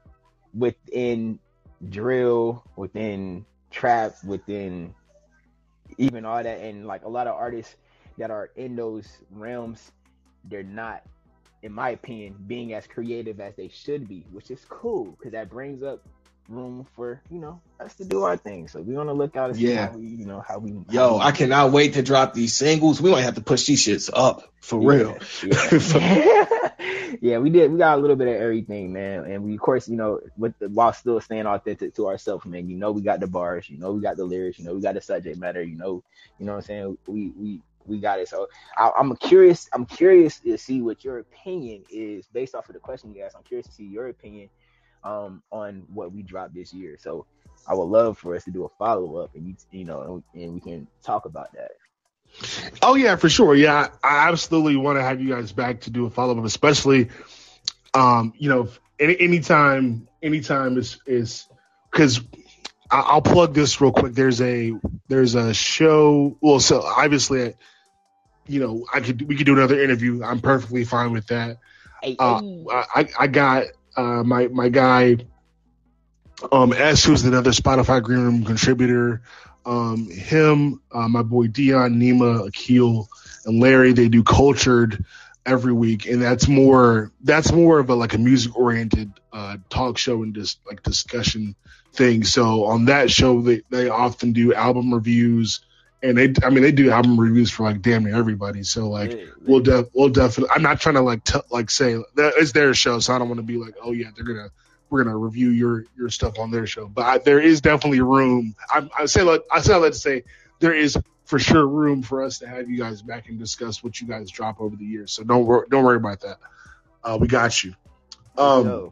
within drill, within trap, within even all that, and like a lot of artists that are in those realms, they're not, in my opinion, being as creative as they should be, which is cool because that brings up room for, you know, us to do our thing. So we want to look out and see Yeah. how we, you know, how we. Yo, how we, I cannot wait to drop these singles. We might have to push these shits up for real. Yeah. Yeah, we did. We got a little bit of everything, man, and we, of course, you know, with the, while still staying authentic to ourselves, man. You know, we got the bars. You know, we got the lyrics. You know, we got the subject matter. You know, you know what I'm saying. We we. We got it. So I, I'm curious. I'm curious to see what your opinion is based off of the question you asked. I'm curious to see your opinion um, on what we dropped this year. So I would love for us to do a follow up, and you, you know, and we can talk about that. Oh yeah, for sure. Yeah, I absolutely want to have you guys back to do a follow up, especially, um, you know, any anytime, anytime is is because I'll plug this real quick. There's a there's a show. Well, so obviously, you know, I could we could do another interview. I'm perfectly fine with that. Hey, Uh, hey. I I got uh, my my guy, um, S, who's another Spotify Green Room contributor. Um, him, uh, my boy Dion, Nima, Akil, and Larry. They do Cultured every week, and that's more that's more of a like a music oriented uh, talk show and just like discussion thing. So on that show, they they often do album reviews and they, I mean, they do album reviews for like damn near everybody. So like, Yeah, we'll def, we'll definitely. I'm not trying to like t- like say that it's their show, so I don't want to be like, oh yeah, they're gonna we're gonna review your your stuff on their show. But I, there is definitely room. I, I say like I say I like to say there is for sure room for us to have you guys back and discuss what you guys drop over the years. So don't wor- don't worry about that. Uh, we got you. Um, Yo.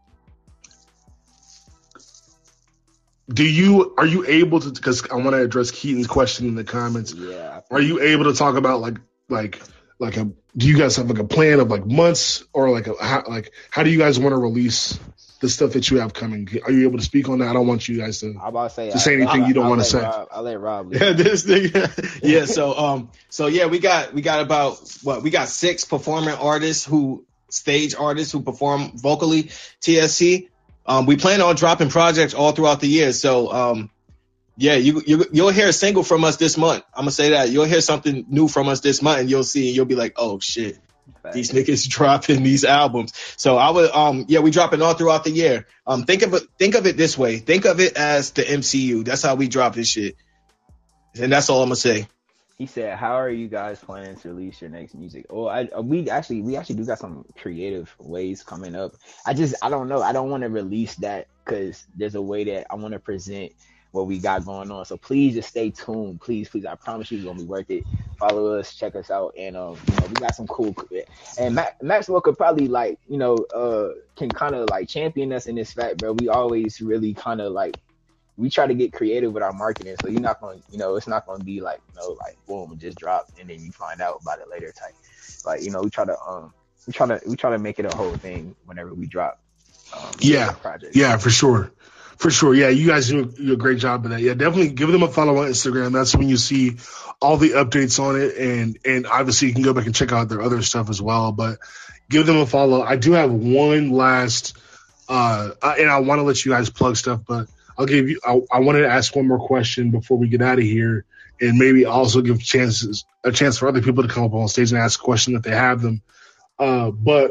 do you are you able to? Because I want to address Keaton's question in the comments. Yeah. Are you able to talk about like like like a? Do you guys have like a plan of like months or like a how, like how do you guys want to release the stuff that you have coming? Are you able to speak on that? I don't want you guys to, I'm about to say, to say anything I, you don't I'll want to let say. Rob, I'll let Rob lead. Yeah, this nigga. Yeah, so um, so yeah, we got we got about what we got six performing artists who stage artists who perform vocally. T S C. Um, we plan on dropping projects all throughout the year. So um, yeah, you, you you'll hear a single from us this month. I'm gonna say that you'll hear something new from us this month, and you'll see, and you'll be like, oh shit. These niggas dropping these albums. So I would, um, yeah, we dropping all throughout the year. Um, think of it, think of it this way. Think of it as the M C U. That's how we drop this shit. And that's all I'm gonna say. He said, "How are you guys planning to release your next music?" Oh, I we actually we actually do got some creative ways coming up. I just I don't know. I don't want to release that because there's a way that I want to present what we got going on. So please just stay tuned. Please, please. I promise you it's gonna be worth it. Follow us, check us out, and um, you know, we got some cool. And Ma- Maxwell could probably like, you know, uh, can kind of like champion us in this fact, bro. We always really kind of like we try to get creative with our marketing. So you're not gonna, you know, it's not gonna be like, you know, like boom, it just dropped and then you find out about it later type. Like, you know, we try to um, we try to we try to make it a whole thing whenever we drop. Um, Yeah, projects. yeah, for sure. For sure. Yeah, you guys do, do a great job of that. Yeah, definitely give them a follow on Instagram. That's when you see all the updates on it. And and obviously you can go back and check out their other stuff as well. But give them a follow. I do have one last, uh, and I want to let you guys plug stuff, but I'll give you, I, I wanted to ask one more question before we get out of here and maybe also give chances, a chance for other people to come up on stage and ask a question if they have them. Uh, but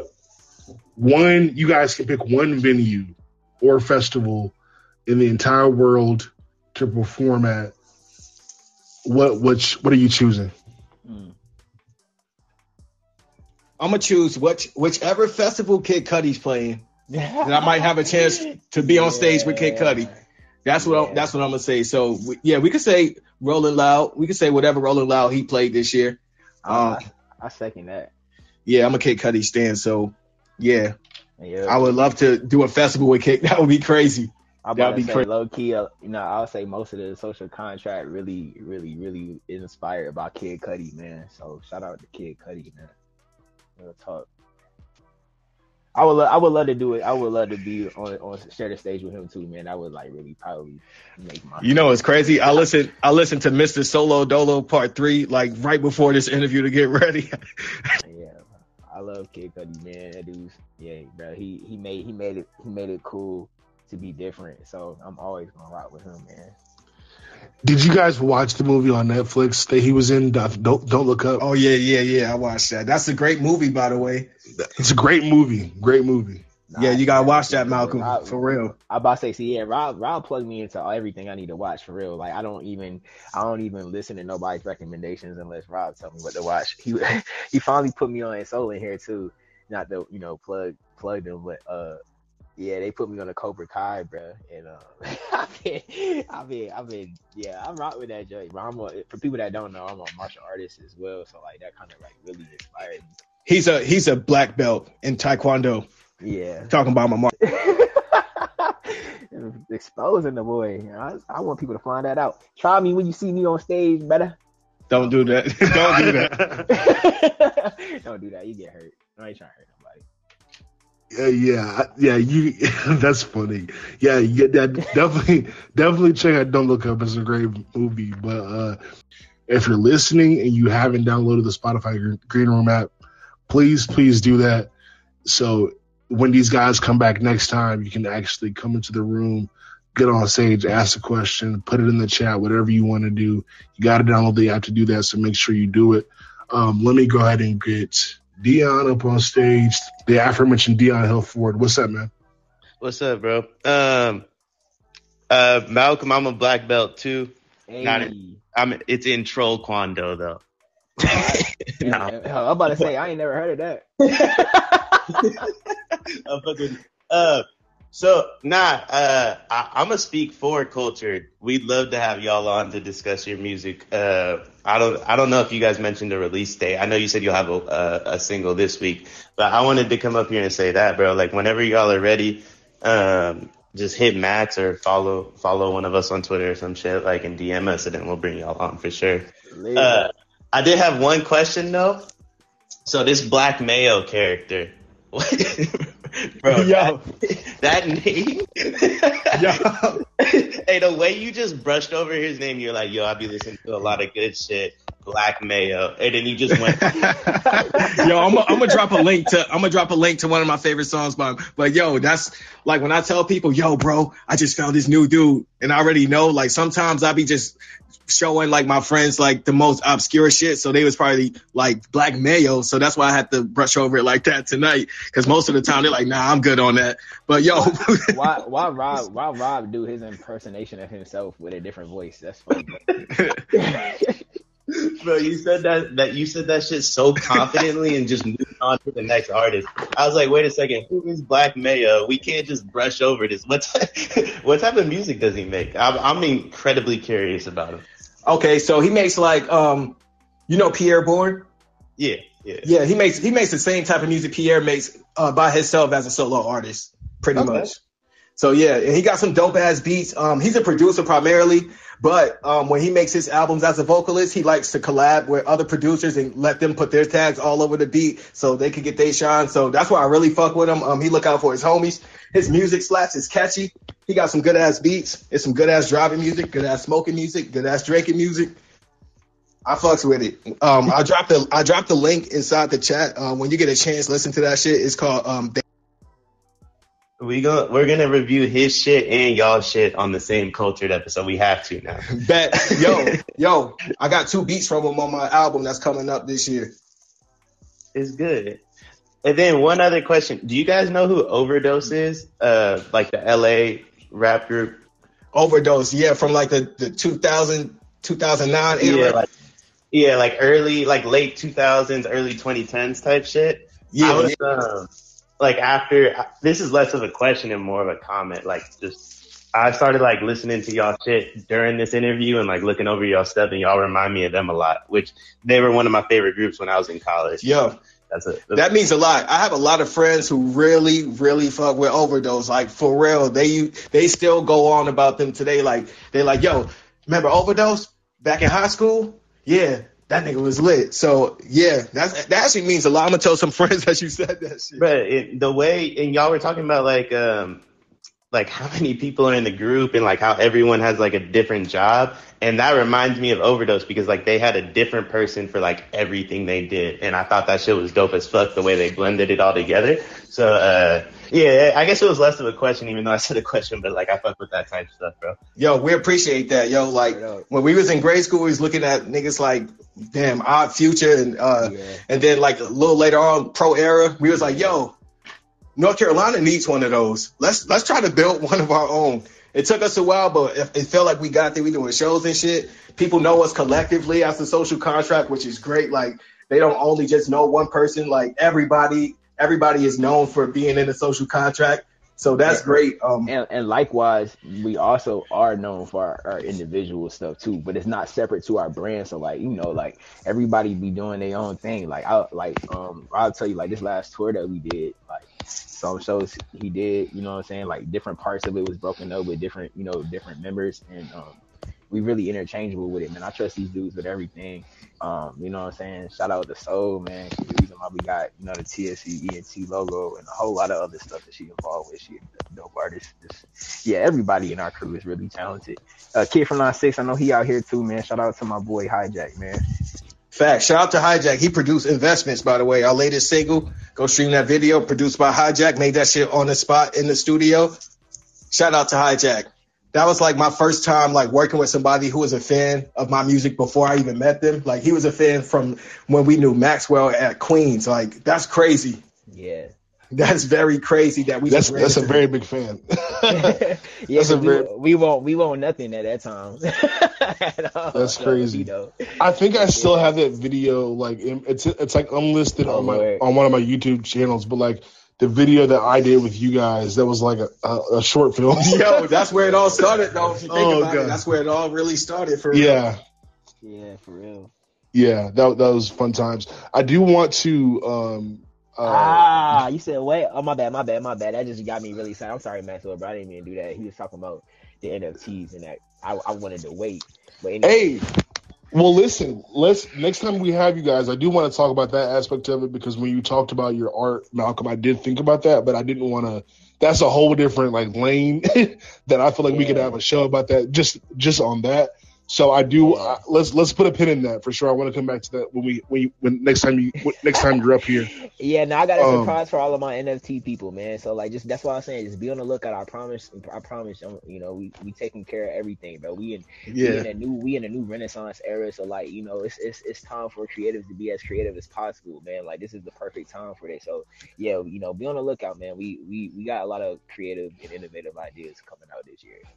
one, you guys can pick one venue or festival in the entire world to perform at. What which what are you choosing? Mm. I'm gonna choose which whichever festival Kid Cudi's playing. And I might have a chance to be on stage with Kid Cudi. That's what Yeah. I'm, that's what I'm gonna say. So we, yeah, we could say Rolling Loud. We could say whatever Rolling Loud he played this year. Um, I, I second that. yeah, I'm a Kid Cudi stan. So yeah, Yeah. I would love to do a festival with Kid. That would be crazy. I'm That'd about be to say crazy. low key, uh, you know, I'll say most of the social contract really, really, really is inspired by Kid Cudi, man. So shout out to Kid Cudi, man. Real talk. I would, lo- I would love to do it. I would love to be on, on share the stage with him too, man. That would like really probably make my. You know, it's crazy. I listened. I listened to Mister Solo Dolo Part Three like right before this interview to get ready. Yeah, I love Kid Cudi, man. That dude's, yeah, bro. He he made he made it he made it cool to be different. So I'm always gonna rock with him, man. Did you guys watch the movie on Netflix that he was in? Don't Don't Look Up. Oh yeah, yeah, yeah. I watched that. That's a great movie, by the way. It's a great movie. Great movie. Nah, Yeah, you gotta watch that, yeah, Malcolm, Rob- for real. I about to say, see, yeah, Rob, Rob plugged me into everything I need to watch for real. Like, I don't even, I don't even listen to nobody's recommendations unless Rob tell me what to watch. He, he finally put me on his soul in here too. Not to, you know, plug, plug them, but uh, yeah, they put me on a Cobra Kai, bro. And uh, I've been, I've been, I've been, yeah, I rock with that joint. I'm a, for people that don't know, I'm a martial artist as well, so like that kind of like really inspired me. He's a he's a black belt in Taekwondo. Yeah. Talking about my mar- Exposing the boy. I, I want people to find that out. Try me when you see me on stage, better. Don't do that. Don't do that. Don't do that. You get hurt. I ain't trying to hurt nobody. Yeah, yeah, yeah. You. That's funny. Yeah, yeah. That definitely, definitely check out Don't Look Up. It's a great movie. But uh, if you're listening and you haven't downloaded the Spotify Green Room app, please, please do that. So when these guys come back next time, you can actually come into the room, get on stage, ask a question, put it in the chat, whatever you want to do. You got to download the app to do that. So make sure you do it. Um, let me go ahead and get Dion up on stage, the aforementioned Dion Hill Ford. What's up, man? What's up, bro? Um, uh, Malcolm, I'm a black belt too. Hey. Not in, I'm. It's in Troll Quando though. Yeah, no. I'm about to say I ain't never heard of that. I'm fucking, uh, so nah, uh, I, I'm gonna speak for Culture. We'd love to have y'all on to discuss your music. Uh, I don't, I don't know if you guys mentioned the release date. I know you said you'll have a, a, a single this week, but I wanted to come up here and say that, bro. Like whenever y'all are ready, um, just hit Max or follow follow one of us on Twitter or some shit, like, and D M us, and then we'll bring y'all on for sure. Uh, I did have one question though. So this Black Mayo character, bro, Yo. that, that name, Yo. hey, the way you just brushed over his name, you're like, yo, I be listening to a lot of good shit, Black Mayo, and then you just went. Yo, I'm gonna drop a link to I'm gonna drop a link to one of my favorite songs by. But yo, that's like when I tell people, yo, bro, I just found this new dude, and I already know. Like sometimes I be just showing like my friends like the most obscure shit, so they was probably like Black Mayo, so that's why I had to brush over it like that tonight, because most of the time they're like, nah, I'm good on that. But yo, why why Rob why Rob do his impersonation of himself with a different voice? That's funny. Bro, you said that that you said that shit so confidently and just moved on to the next artist. I was like, wait a second, who is Black Mayo? We can't just brush over this. What t- what type of music does he make? I'm, I'm incredibly curious about him. Okay, so he makes like um, you know Pierre Bourne? Yeah, yeah, yeah. He makes he makes the same type of music Pierre makes uh, by himself as a solo artist, pretty okay. much. So yeah, and he got some dope ass beats. Um, he's a producer primarily, but um, when he makes his albums as a vocalist, he likes to collab with other producers and let them put their tags all over the beat so they could get their shine. So that's why I really fuck with him. Um, he look out for his homies. His music slaps. It's catchy. He got some good ass beats. It's some good ass driving music, good ass smoking music, good ass drinking music. I fucks with it. Um, I dropped the I dropped the link inside the chat. Um, when you get a chance, listen to that shit. It's called um. We go. We're gonna review his shit and y'all shit on the same Cultured episode. We have to now. Bet. Yo, yo, I got two beats from him on my album that's coming up this year. It's good. And then one other question: do you guys know who Overdose is? Uh, like the L A rap group. Overdose, yeah, from like the the two thousand, two thousand nine era. Yeah, like, yeah, like early, like late two thousands, early twenty tens type shit. Yeah. I was, yeah. um, like after this is less of a question and more of a comment. Like just I started like listening to y'all shit during this interview and like looking over y'all stuff, and y'all remind me of them a lot. Which they were one of my favorite groups when I was in college. Yeah. That's it. That means a lot. I have a lot of friends who really, really fuck with Overdose. Like for real, they they still go on about them today. Like they're like, yo, remember Overdose back in high school? Yeah, that nigga was lit. So yeah, that's that actually means a lot. I'm gonna tell some friends that you said that shit. But it, the way, and y'all were talking about like um like how many people are in the group and like how everyone has like a different job. And that reminds me of Overdose because like they had a different person for like everything they did. And I thought that shit was dope as fuck the way they blended it all together. So, uh, yeah, I guess it was less of a question, even though I said a question, but like I fuck with that type of stuff, bro. Yo, we appreciate that. Yo, like when we was in grade school, we was looking at niggas like, damn, Odd Future. And, uh, yeah. and then like a little later on, Pro Era, we was like, yo, North Carolina needs one of those. Let's, let's try to build one of our own. It took us a while, but it felt like we got there. We doing shows and shit. People know us collectively as the Social Contract, which is great. Like they don't only just know one person. Like everybody, everybody is known for being in the Social Contract. So that's yeah. great. Um, and, and likewise, we also are known for our, our individual stuff too, but it's not separate to our brand. So like, you know, like everybody be doing their own thing. Like I like, um, I'll tell you like this last tour that we did, like some shows he did, you know what I'm saying? Like different parts of it was broken up with different, you know, different members, and um, we really interchangeable with it, man. I trust these dudes with everything. Um, you know what I'm saying? Shout out to Soul, man. The reason why we got, you know, the T S C E N T logo and a whole lot of other stuff that she involved with. She a dope artist. Just, yeah, everybody in our crew is really talented. Uh, Kid from nine six, I know he out here too, man. Shout out to my boy Hijack, man. Fact. Shout out to Hijack. He produced Investments, by the way. Our latest single. Go stream that video. Produced by Hijack. Made that shit on the spot in the studio. Shout out to Hijack. That was like my first time like working with somebody who was a fan of my music before I even met them. Like he was a fan from when we knew Maxwell at Queens. Like that's crazy. Yeah. That's very crazy that we That's just ran that's a into- very big fan. yeah, That's a 'cause we, very- we won't we won't nothing at that time. At all. That's So, crazy. You know, I think I still Yeah. have that video. Like in- it's it's like unlisted Oh, on my Lord. on one of my YouTube channels, but like the video that I did with you guys, that was like a, a, a short film. Yo, that's where it all started, though. If you think Oh, about God. it, that's where it all really started for real. yeah. yeah, for real. Yeah, that that was fun times. I do want to. Um, uh, ah, you said wait. Oh, my bad, my bad, my bad. That just got me really sad. I'm sorry, Maxwell, bro. I didn't mean to do that. He was talking about the N F Ts and that. I, I wanted to wait, but anyway. hey, well, listen. Let's next time we have you guys, I do want to talk about that aspect of it because when you talked about your art, Malcolm, I did think about that, but I didn't want to. That's a whole different like lane that I feel like we could Yeah. have a show about that just just on that. So I do. Yeah. Uh, let's let's put a pin in that for sure. I want to come back to that when we when, you, when next time you next time you're up here. Yeah, now I got a Um, surprise for all of my N F T people, man. So like, just that's why I'm saying, just be on the lookout. I promise, I promise. um, You know, we we taking care of everything, bro. We in we in Yeah. a new we in a new Renaissance era. So like, you know, it's it's it's time for creatives to be as creative as possible, man. Like this is the perfect time for this. So yeah, you know, be on the lookout, man. We we we got a lot of creative and innovative ideas coming out this year.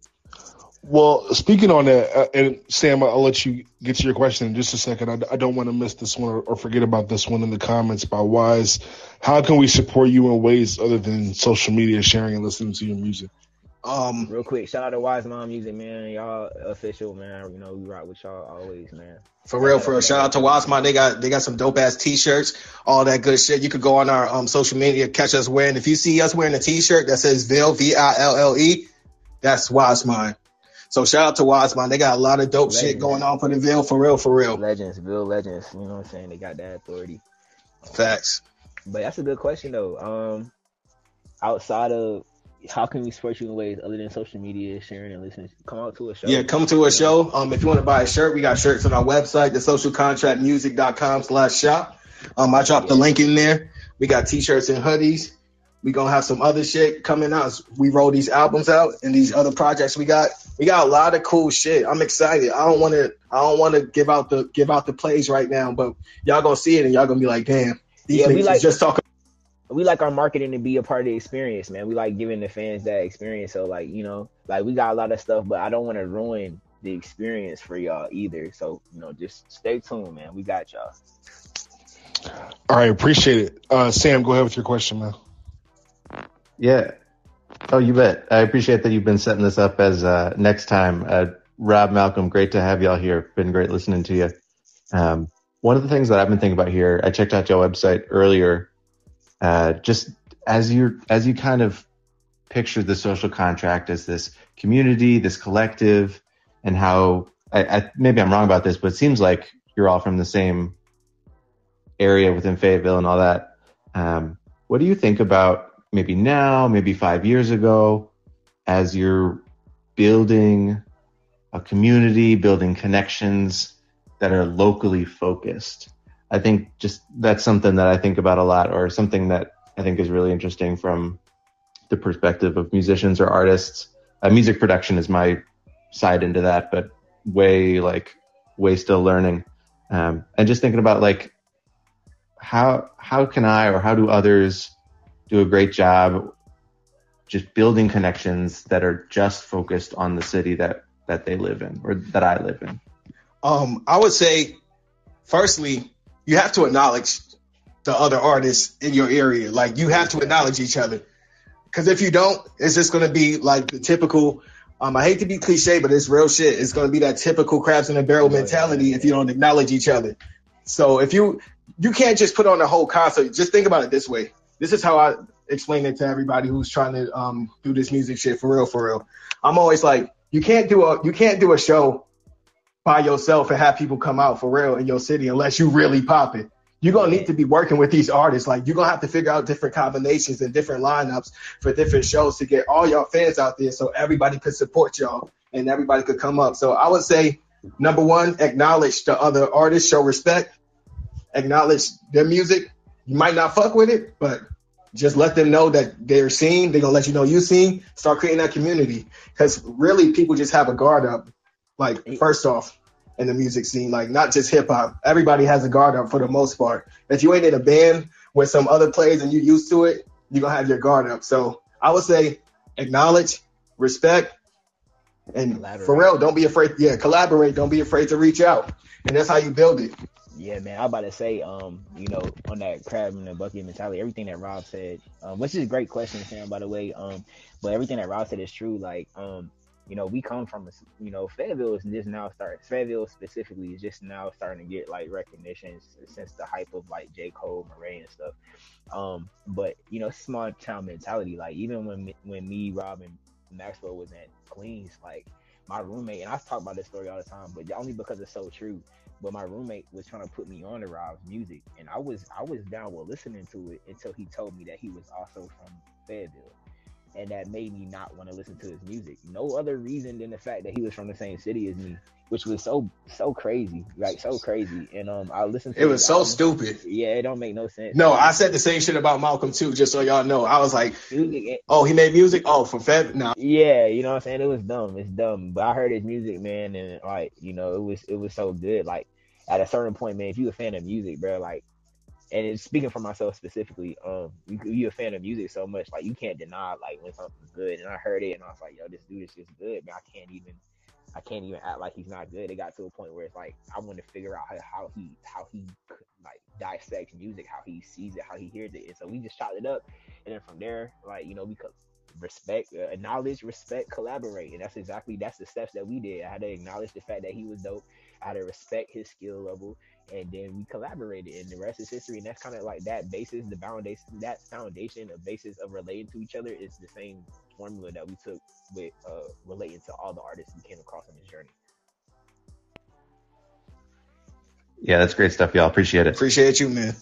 Well, speaking on that, uh, and Sam, I'll let you get to your question in just a second. I, I don't want to miss this one or, or forget about this one in the comments by Wise. How can we support you in ways other than social media, sharing and listening to your music? Um, Real quick, shout out to Wise Mom Music, man. Y'all official, man. You know, we rock with y'all always, man. For real, for real. Shout out to Wasmont. They got they got some dope ass t-shirts, all that good shit. You could go on our um social media, catch us wearing. If you see us wearing a t-shirt that says Ville, V I L L E, that's Wasmont. So shout out to Wasmont. They got a lot of dope shit Legends. going on for the Ville, for real, for real. Legends, Bill Legends. You know what I'm saying? They got that authority. Facts. But that's a good question though. Um, outside of how can we support you in ways other than social media, sharing and listening? Come out to a show. Yeah, come to a show. Um, if you want to buy a shirt, we got shirts on our website, the social contract music dot com slash shop. Um, I dropped the link in there. We got t-shirts and hoodies. We gonna have some other shit coming out as we roll these albums out and these other projects we got. We got a lot of cool shit. I'm excited. I don't want to. I don't want to give out the give out the plays right now, but y'all gonna see it and y'all gonna be like, damn. These Yeah, we niggas like- just talking. We like our marketing to be a part of the experience, man. We like giving the fans that experience. So like, you know, like we got a lot of stuff, but I don't want to ruin the experience for y'all either. So, you know, just stay tuned, man. We got y'all. All right, appreciate it. Uh, Sam, go ahead with your question, man. Yeah. Oh, you bet. I appreciate that you've been setting this up as uh, next time. Uh, Rob, Malcolm, great to have y'all here. Been great listening to you. Um, one of the things that I've been thinking about here, I checked out your website earlier. Uh, just as you as you kind of pictured the social contract as this community, this collective, and how I, I maybe I'm wrong about this, but it seems like you're all from the same area within Fayetteville and all that. Um, what do you think about maybe now, maybe five years ago, as you're building a community, building connections that are locally focused? I think just that's something that I think about a lot, or something that I think is really interesting from the perspective of musicians or artists. Uh, music production is my side into that, but way like way still learning. Um, and just thinking about like how how can I or how do others do a great job just building connections that are just focused on the city that that they live in or that I live in? Um, I would say, firstly, you have to acknowledge the other artists in your area. Like, you have to acknowledge each other. Because if you don't, it's just going to be like the typical, um, I hate to be cliche, but it's real shit. It's going to be that typical crabs in a barrel mentality if you don't acknowledge each other. So if you, you can't just put on a whole concert. Just think about it this way. This is how I explain it to everybody who's trying to um, do this music shit for real, for real. I'm always like, you can't do a, you can't do a show by yourself and have people come out for real in your city unless you really pop it. You're going to need to be working with these artists. Like, you're going to have to figure out different combinations and different lineups for different shows to get all y'all fans out there so everybody could support y'all and everybody could come up. So I would say, number one, acknowledge the other artists, show respect, acknowledge their music. You might not fuck with it, but just let them know that they're seen. They're going to let you know you seen. Start creating that community. Because really, people just have a guard up. Like, first off, in the music scene, like, not just hip hop. Everybody has a guard up for the most part. If you ain't in a band with some other plays and you're used to it, you're going to have your guard up. So I would say acknowledge, respect, and Collaborate. for real, don't be afraid. Yeah, collaborate. Don't be afraid to reach out. And that's how you build it. Yeah, man. I was about to say, um, you know, on that crab and the bucket mentality, everything that Rob said, um, which is a great question, Sam, by the way. Um, but everything that Rob said is true. Like, um, you know, we come from, a, you know, Fayetteville is just now starting. Fayetteville specifically is just now starting to get like recognition since the hype of like J. Cole, Murray, and stuff. Um, but you know, small town mentality. Like even when when me, Rob, and Maxwell was at Queens, like my roommate, and I talk about this story all the time, but only because it's so true. But my roommate was trying to put me on to Rob's music, and I was I was down with listening to it until he told me that he was also from Fayetteville, and that made me not want to listen to his music. No other reason than the fact that he was from the same city as me, which was so so crazy, like so crazy. And um, I listened to it was so album. stupid. Yeah, it don't make no sense. No, I said the same shit about Malcolm too, just so y'all know. I was like, music, oh, he made music? Oh, from Fed? No. Yeah, you know what I'm saying? It was dumb. It's dumb. But I heard his music, man, and like, you know, it was it was so good. Like at a certain point, man, if you a fan of music, bro, like, and it's speaking for myself specifically, um, you you a fan of music so much, like you can't deny like when something's good. And I heard it, and I was like, yo, this dude is just good, man. I can't even, I can't even act like he's not good. It got to a point where it's like I want to figure out how, how he how he like dissects music, how he sees it, how he hears it. And so we just chopped it up, and then from there, like, you know, we could respect, uh, acknowledge, respect, collaborate, and that's exactly that's the steps that we did. I had to acknowledge the fact that he was dope. I had to respect his skill level, and then we collaborated, and the rest is history. And that's kind of like that basis, the foundation, that foundation, a basis of relating to each other is the same formula that we took with uh, relating to all the artists we came across on this journey. Yeah, that's great stuff, y'all. Appreciate it. Appreciate you, man.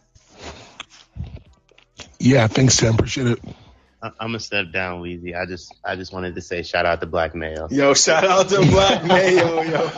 Yeah, thanks, Sam. Appreciate it. I'm gonna step down, Weezy. I just, I just wanted to say shout out to Black Mayo. Yo, shout out to Black Mayo, yo.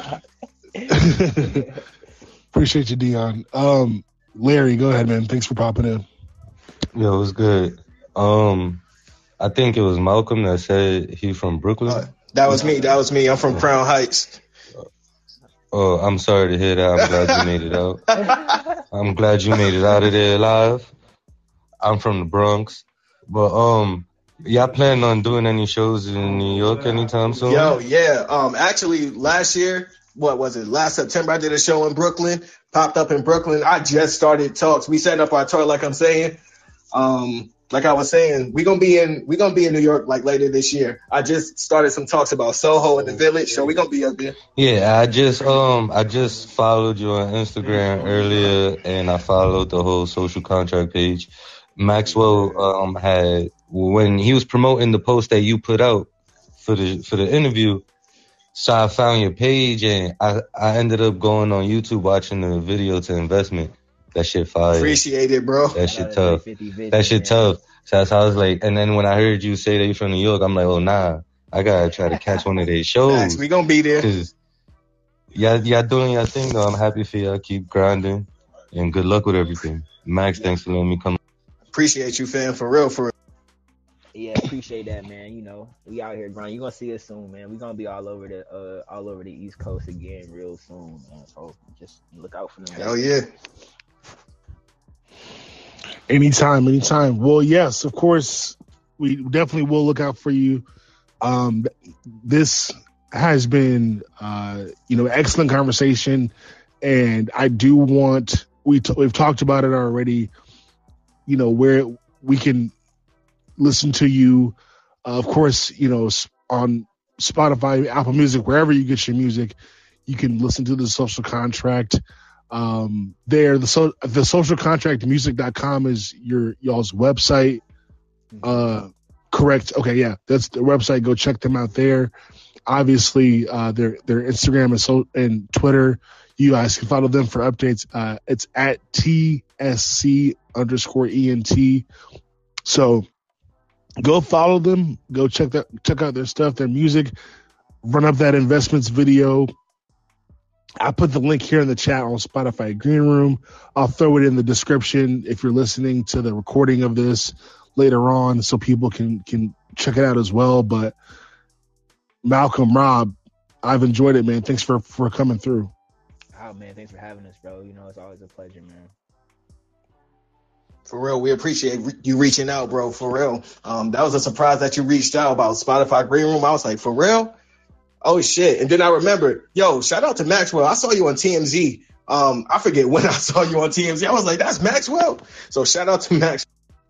Appreciate you, Dion. Um, Larry, go ahead, man. Thanks for popping in. Yo, it was good. Um, I think it was Malcolm that said he from Brooklyn. Uh, that was me. That was me. I'm from Crown Heights. Oh, I'm sorry to hear that. I'm glad you made it out. I'm glad you made it out of there alive. I'm from the Bronx. But um, y'all planning on doing any shows in New York anytime soon? Yo, yeah. Um, actually, last year, what was it? Last September, I did a show in Brooklyn. Popped up in Brooklyn. I just started talks. We set up our tour, like I'm saying. Um, like I was saying, we gonna be in we gonna be in New York like later this year. I just started some talks about Soho and the Village, so we gonna be up there. Yeah, I just um I just followed you on Instagram earlier, and I followed the whole Social Contract page. Maxwell um had when he was promoting the post that you put out for the for the interview. So I found your page, and I, I ended up going on YouTube watching the video to investment. That shit fire. Appreciate it, bro. That shit tough. That shit tough. So, so I was like, and then when I heard you say that you're from New York, I'm like, oh nah, I gotta try to catch one of their shows. Max, we gonna be there. Cause y'all, y'all doing your thing though. I'm happy for y'all. Keep grinding, and good luck with everything. Max, thanks for letting me come. Appreciate you, fam. For real, for real. Yeah, appreciate that, man. You know, we out here grinding. You're gonna see us soon, man. We're gonna be all over the uh all over the East Coast again real soon, man. So just look out for them. Hell yeah. Anytime, anytime. Well, yes, of course, we definitely will look out for you. Um, this has been, uh, you know, excellent conversation, and I do want we t- we've talked about it already. You know, where we can listen to you, uh, of course, you know, on Spotify, Apple Music, wherever you get your music, you can listen to the Social Contract. Um, there, the so the social contract music dot com is your y'all's website. Uh, correct. Okay. Yeah. That's the website. Go check them out there. Obviously, uh, their, their Instagram and so, and Twitter, you guys can follow them for updates. Uh, it's at T S C underscore E N T. So go follow them, go check that, check out their stuff, their music, run up that investments video. I put the link here in the chat on Spotify Green Room. I'll throw it in the description if you're listening to the recording of this later on, so people can can check it out as well. But Malcolm, Rob, I've enjoyed it, man. Thanks for, for coming through. Oh, man, thanks for having us, bro. You know, it's always a pleasure, man. For real, we appreciate re- you reaching out, bro. For real. Um, that was a surprise that you reached out about Spotify Green Room. I was like, for real? Oh, shit. And then I remembered, yo, shout out to Maxwell. I saw you on T M Z. Um, I forget when I saw you on T M Z. I was like, that's Maxwell. So shout out to Max.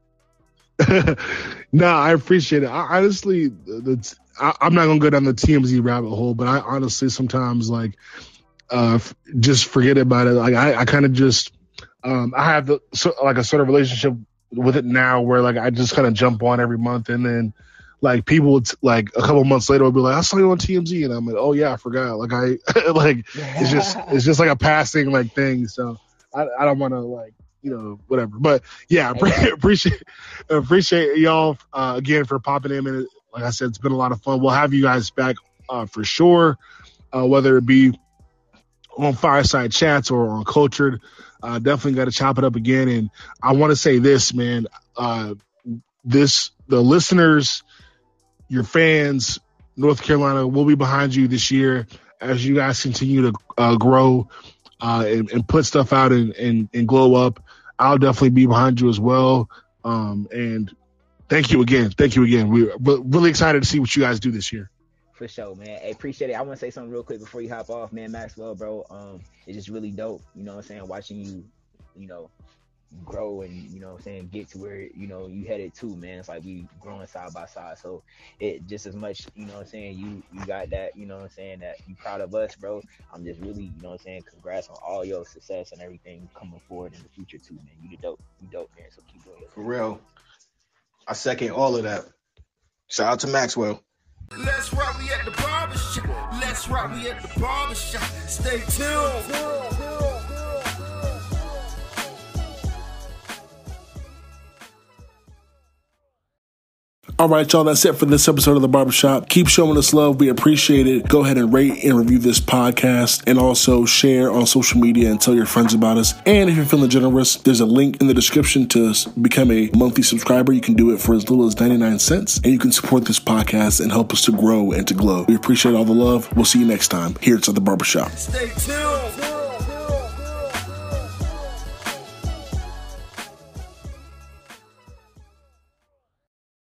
No, I appreciate it. I, honestly, the, I, I'm not going to go down the T M Z rabbit hole, but I honestly sometimes, like, uh, f- just forget about it. Like, I, I kind of just... Um, I have the, so, like a sort of relationship with it now where like I just kind of jump on every month, and then like people would, like a couple months later will be like, I saw you on T M Z, and I'm like, oh yeah, I forgot. Like I like it's just it's just like a passing like thing. So I, I don't want to like you know whatever. But yeah, I appreciate appreciate y'all uh, again for popping in. And like I said, it's been a lot of fun. We'll have you guys back uh, for sure, uh, whether it be on Fireside Chats or on Cultured. Uh, definitely got to chop it up again. And I want to say this, man, uh, this, the listeners, your fans, North Carolina will be behind you this year as you guys continue to uh, grow uh, and, and put stuff out and, and, and glow up. I'll definitely be behind you as well. Um, and thank you again. Thank you again. We're really excited to see what you guys do this year. For sure, man. Hey, appreciate it. I want to say something real quick before you hop off, man. Maxwell, bro, um, it's just really dope. You know what I'm saying? Watching you, you know, grow and, you know what I'm saying, get to where, you know, you headed to, man. It's like we growing side by side. So it just as much, you know what I'm saying, you you got that, you know what I'm saying, that you proud of us, bro. I'm just really, you know what I'm saying, congrats on all your success and everything coming forward in the future too, man. You the dope. You dope, man. So keep doing it. For real. I second all of that. Shout out to Maxwell. Let's rock, we at the barbershop. Let's rock, we at the barbershop. Stay tuned. All right, y'all, that's it for this episode of The Barbershop. Keep showing us love. We appreciate it. Go ahead and rate and review this podcast and also share on social media and tell your friends about us. And if you're feeling generous, there's a link in the description to become a monthly subscriber. You can do it for as little as ninety-nine cents, and you can support this podcast and help us to grow and to glow. We appreciate all the love. We'll see you next time here at The Barbershop. Stay tuned.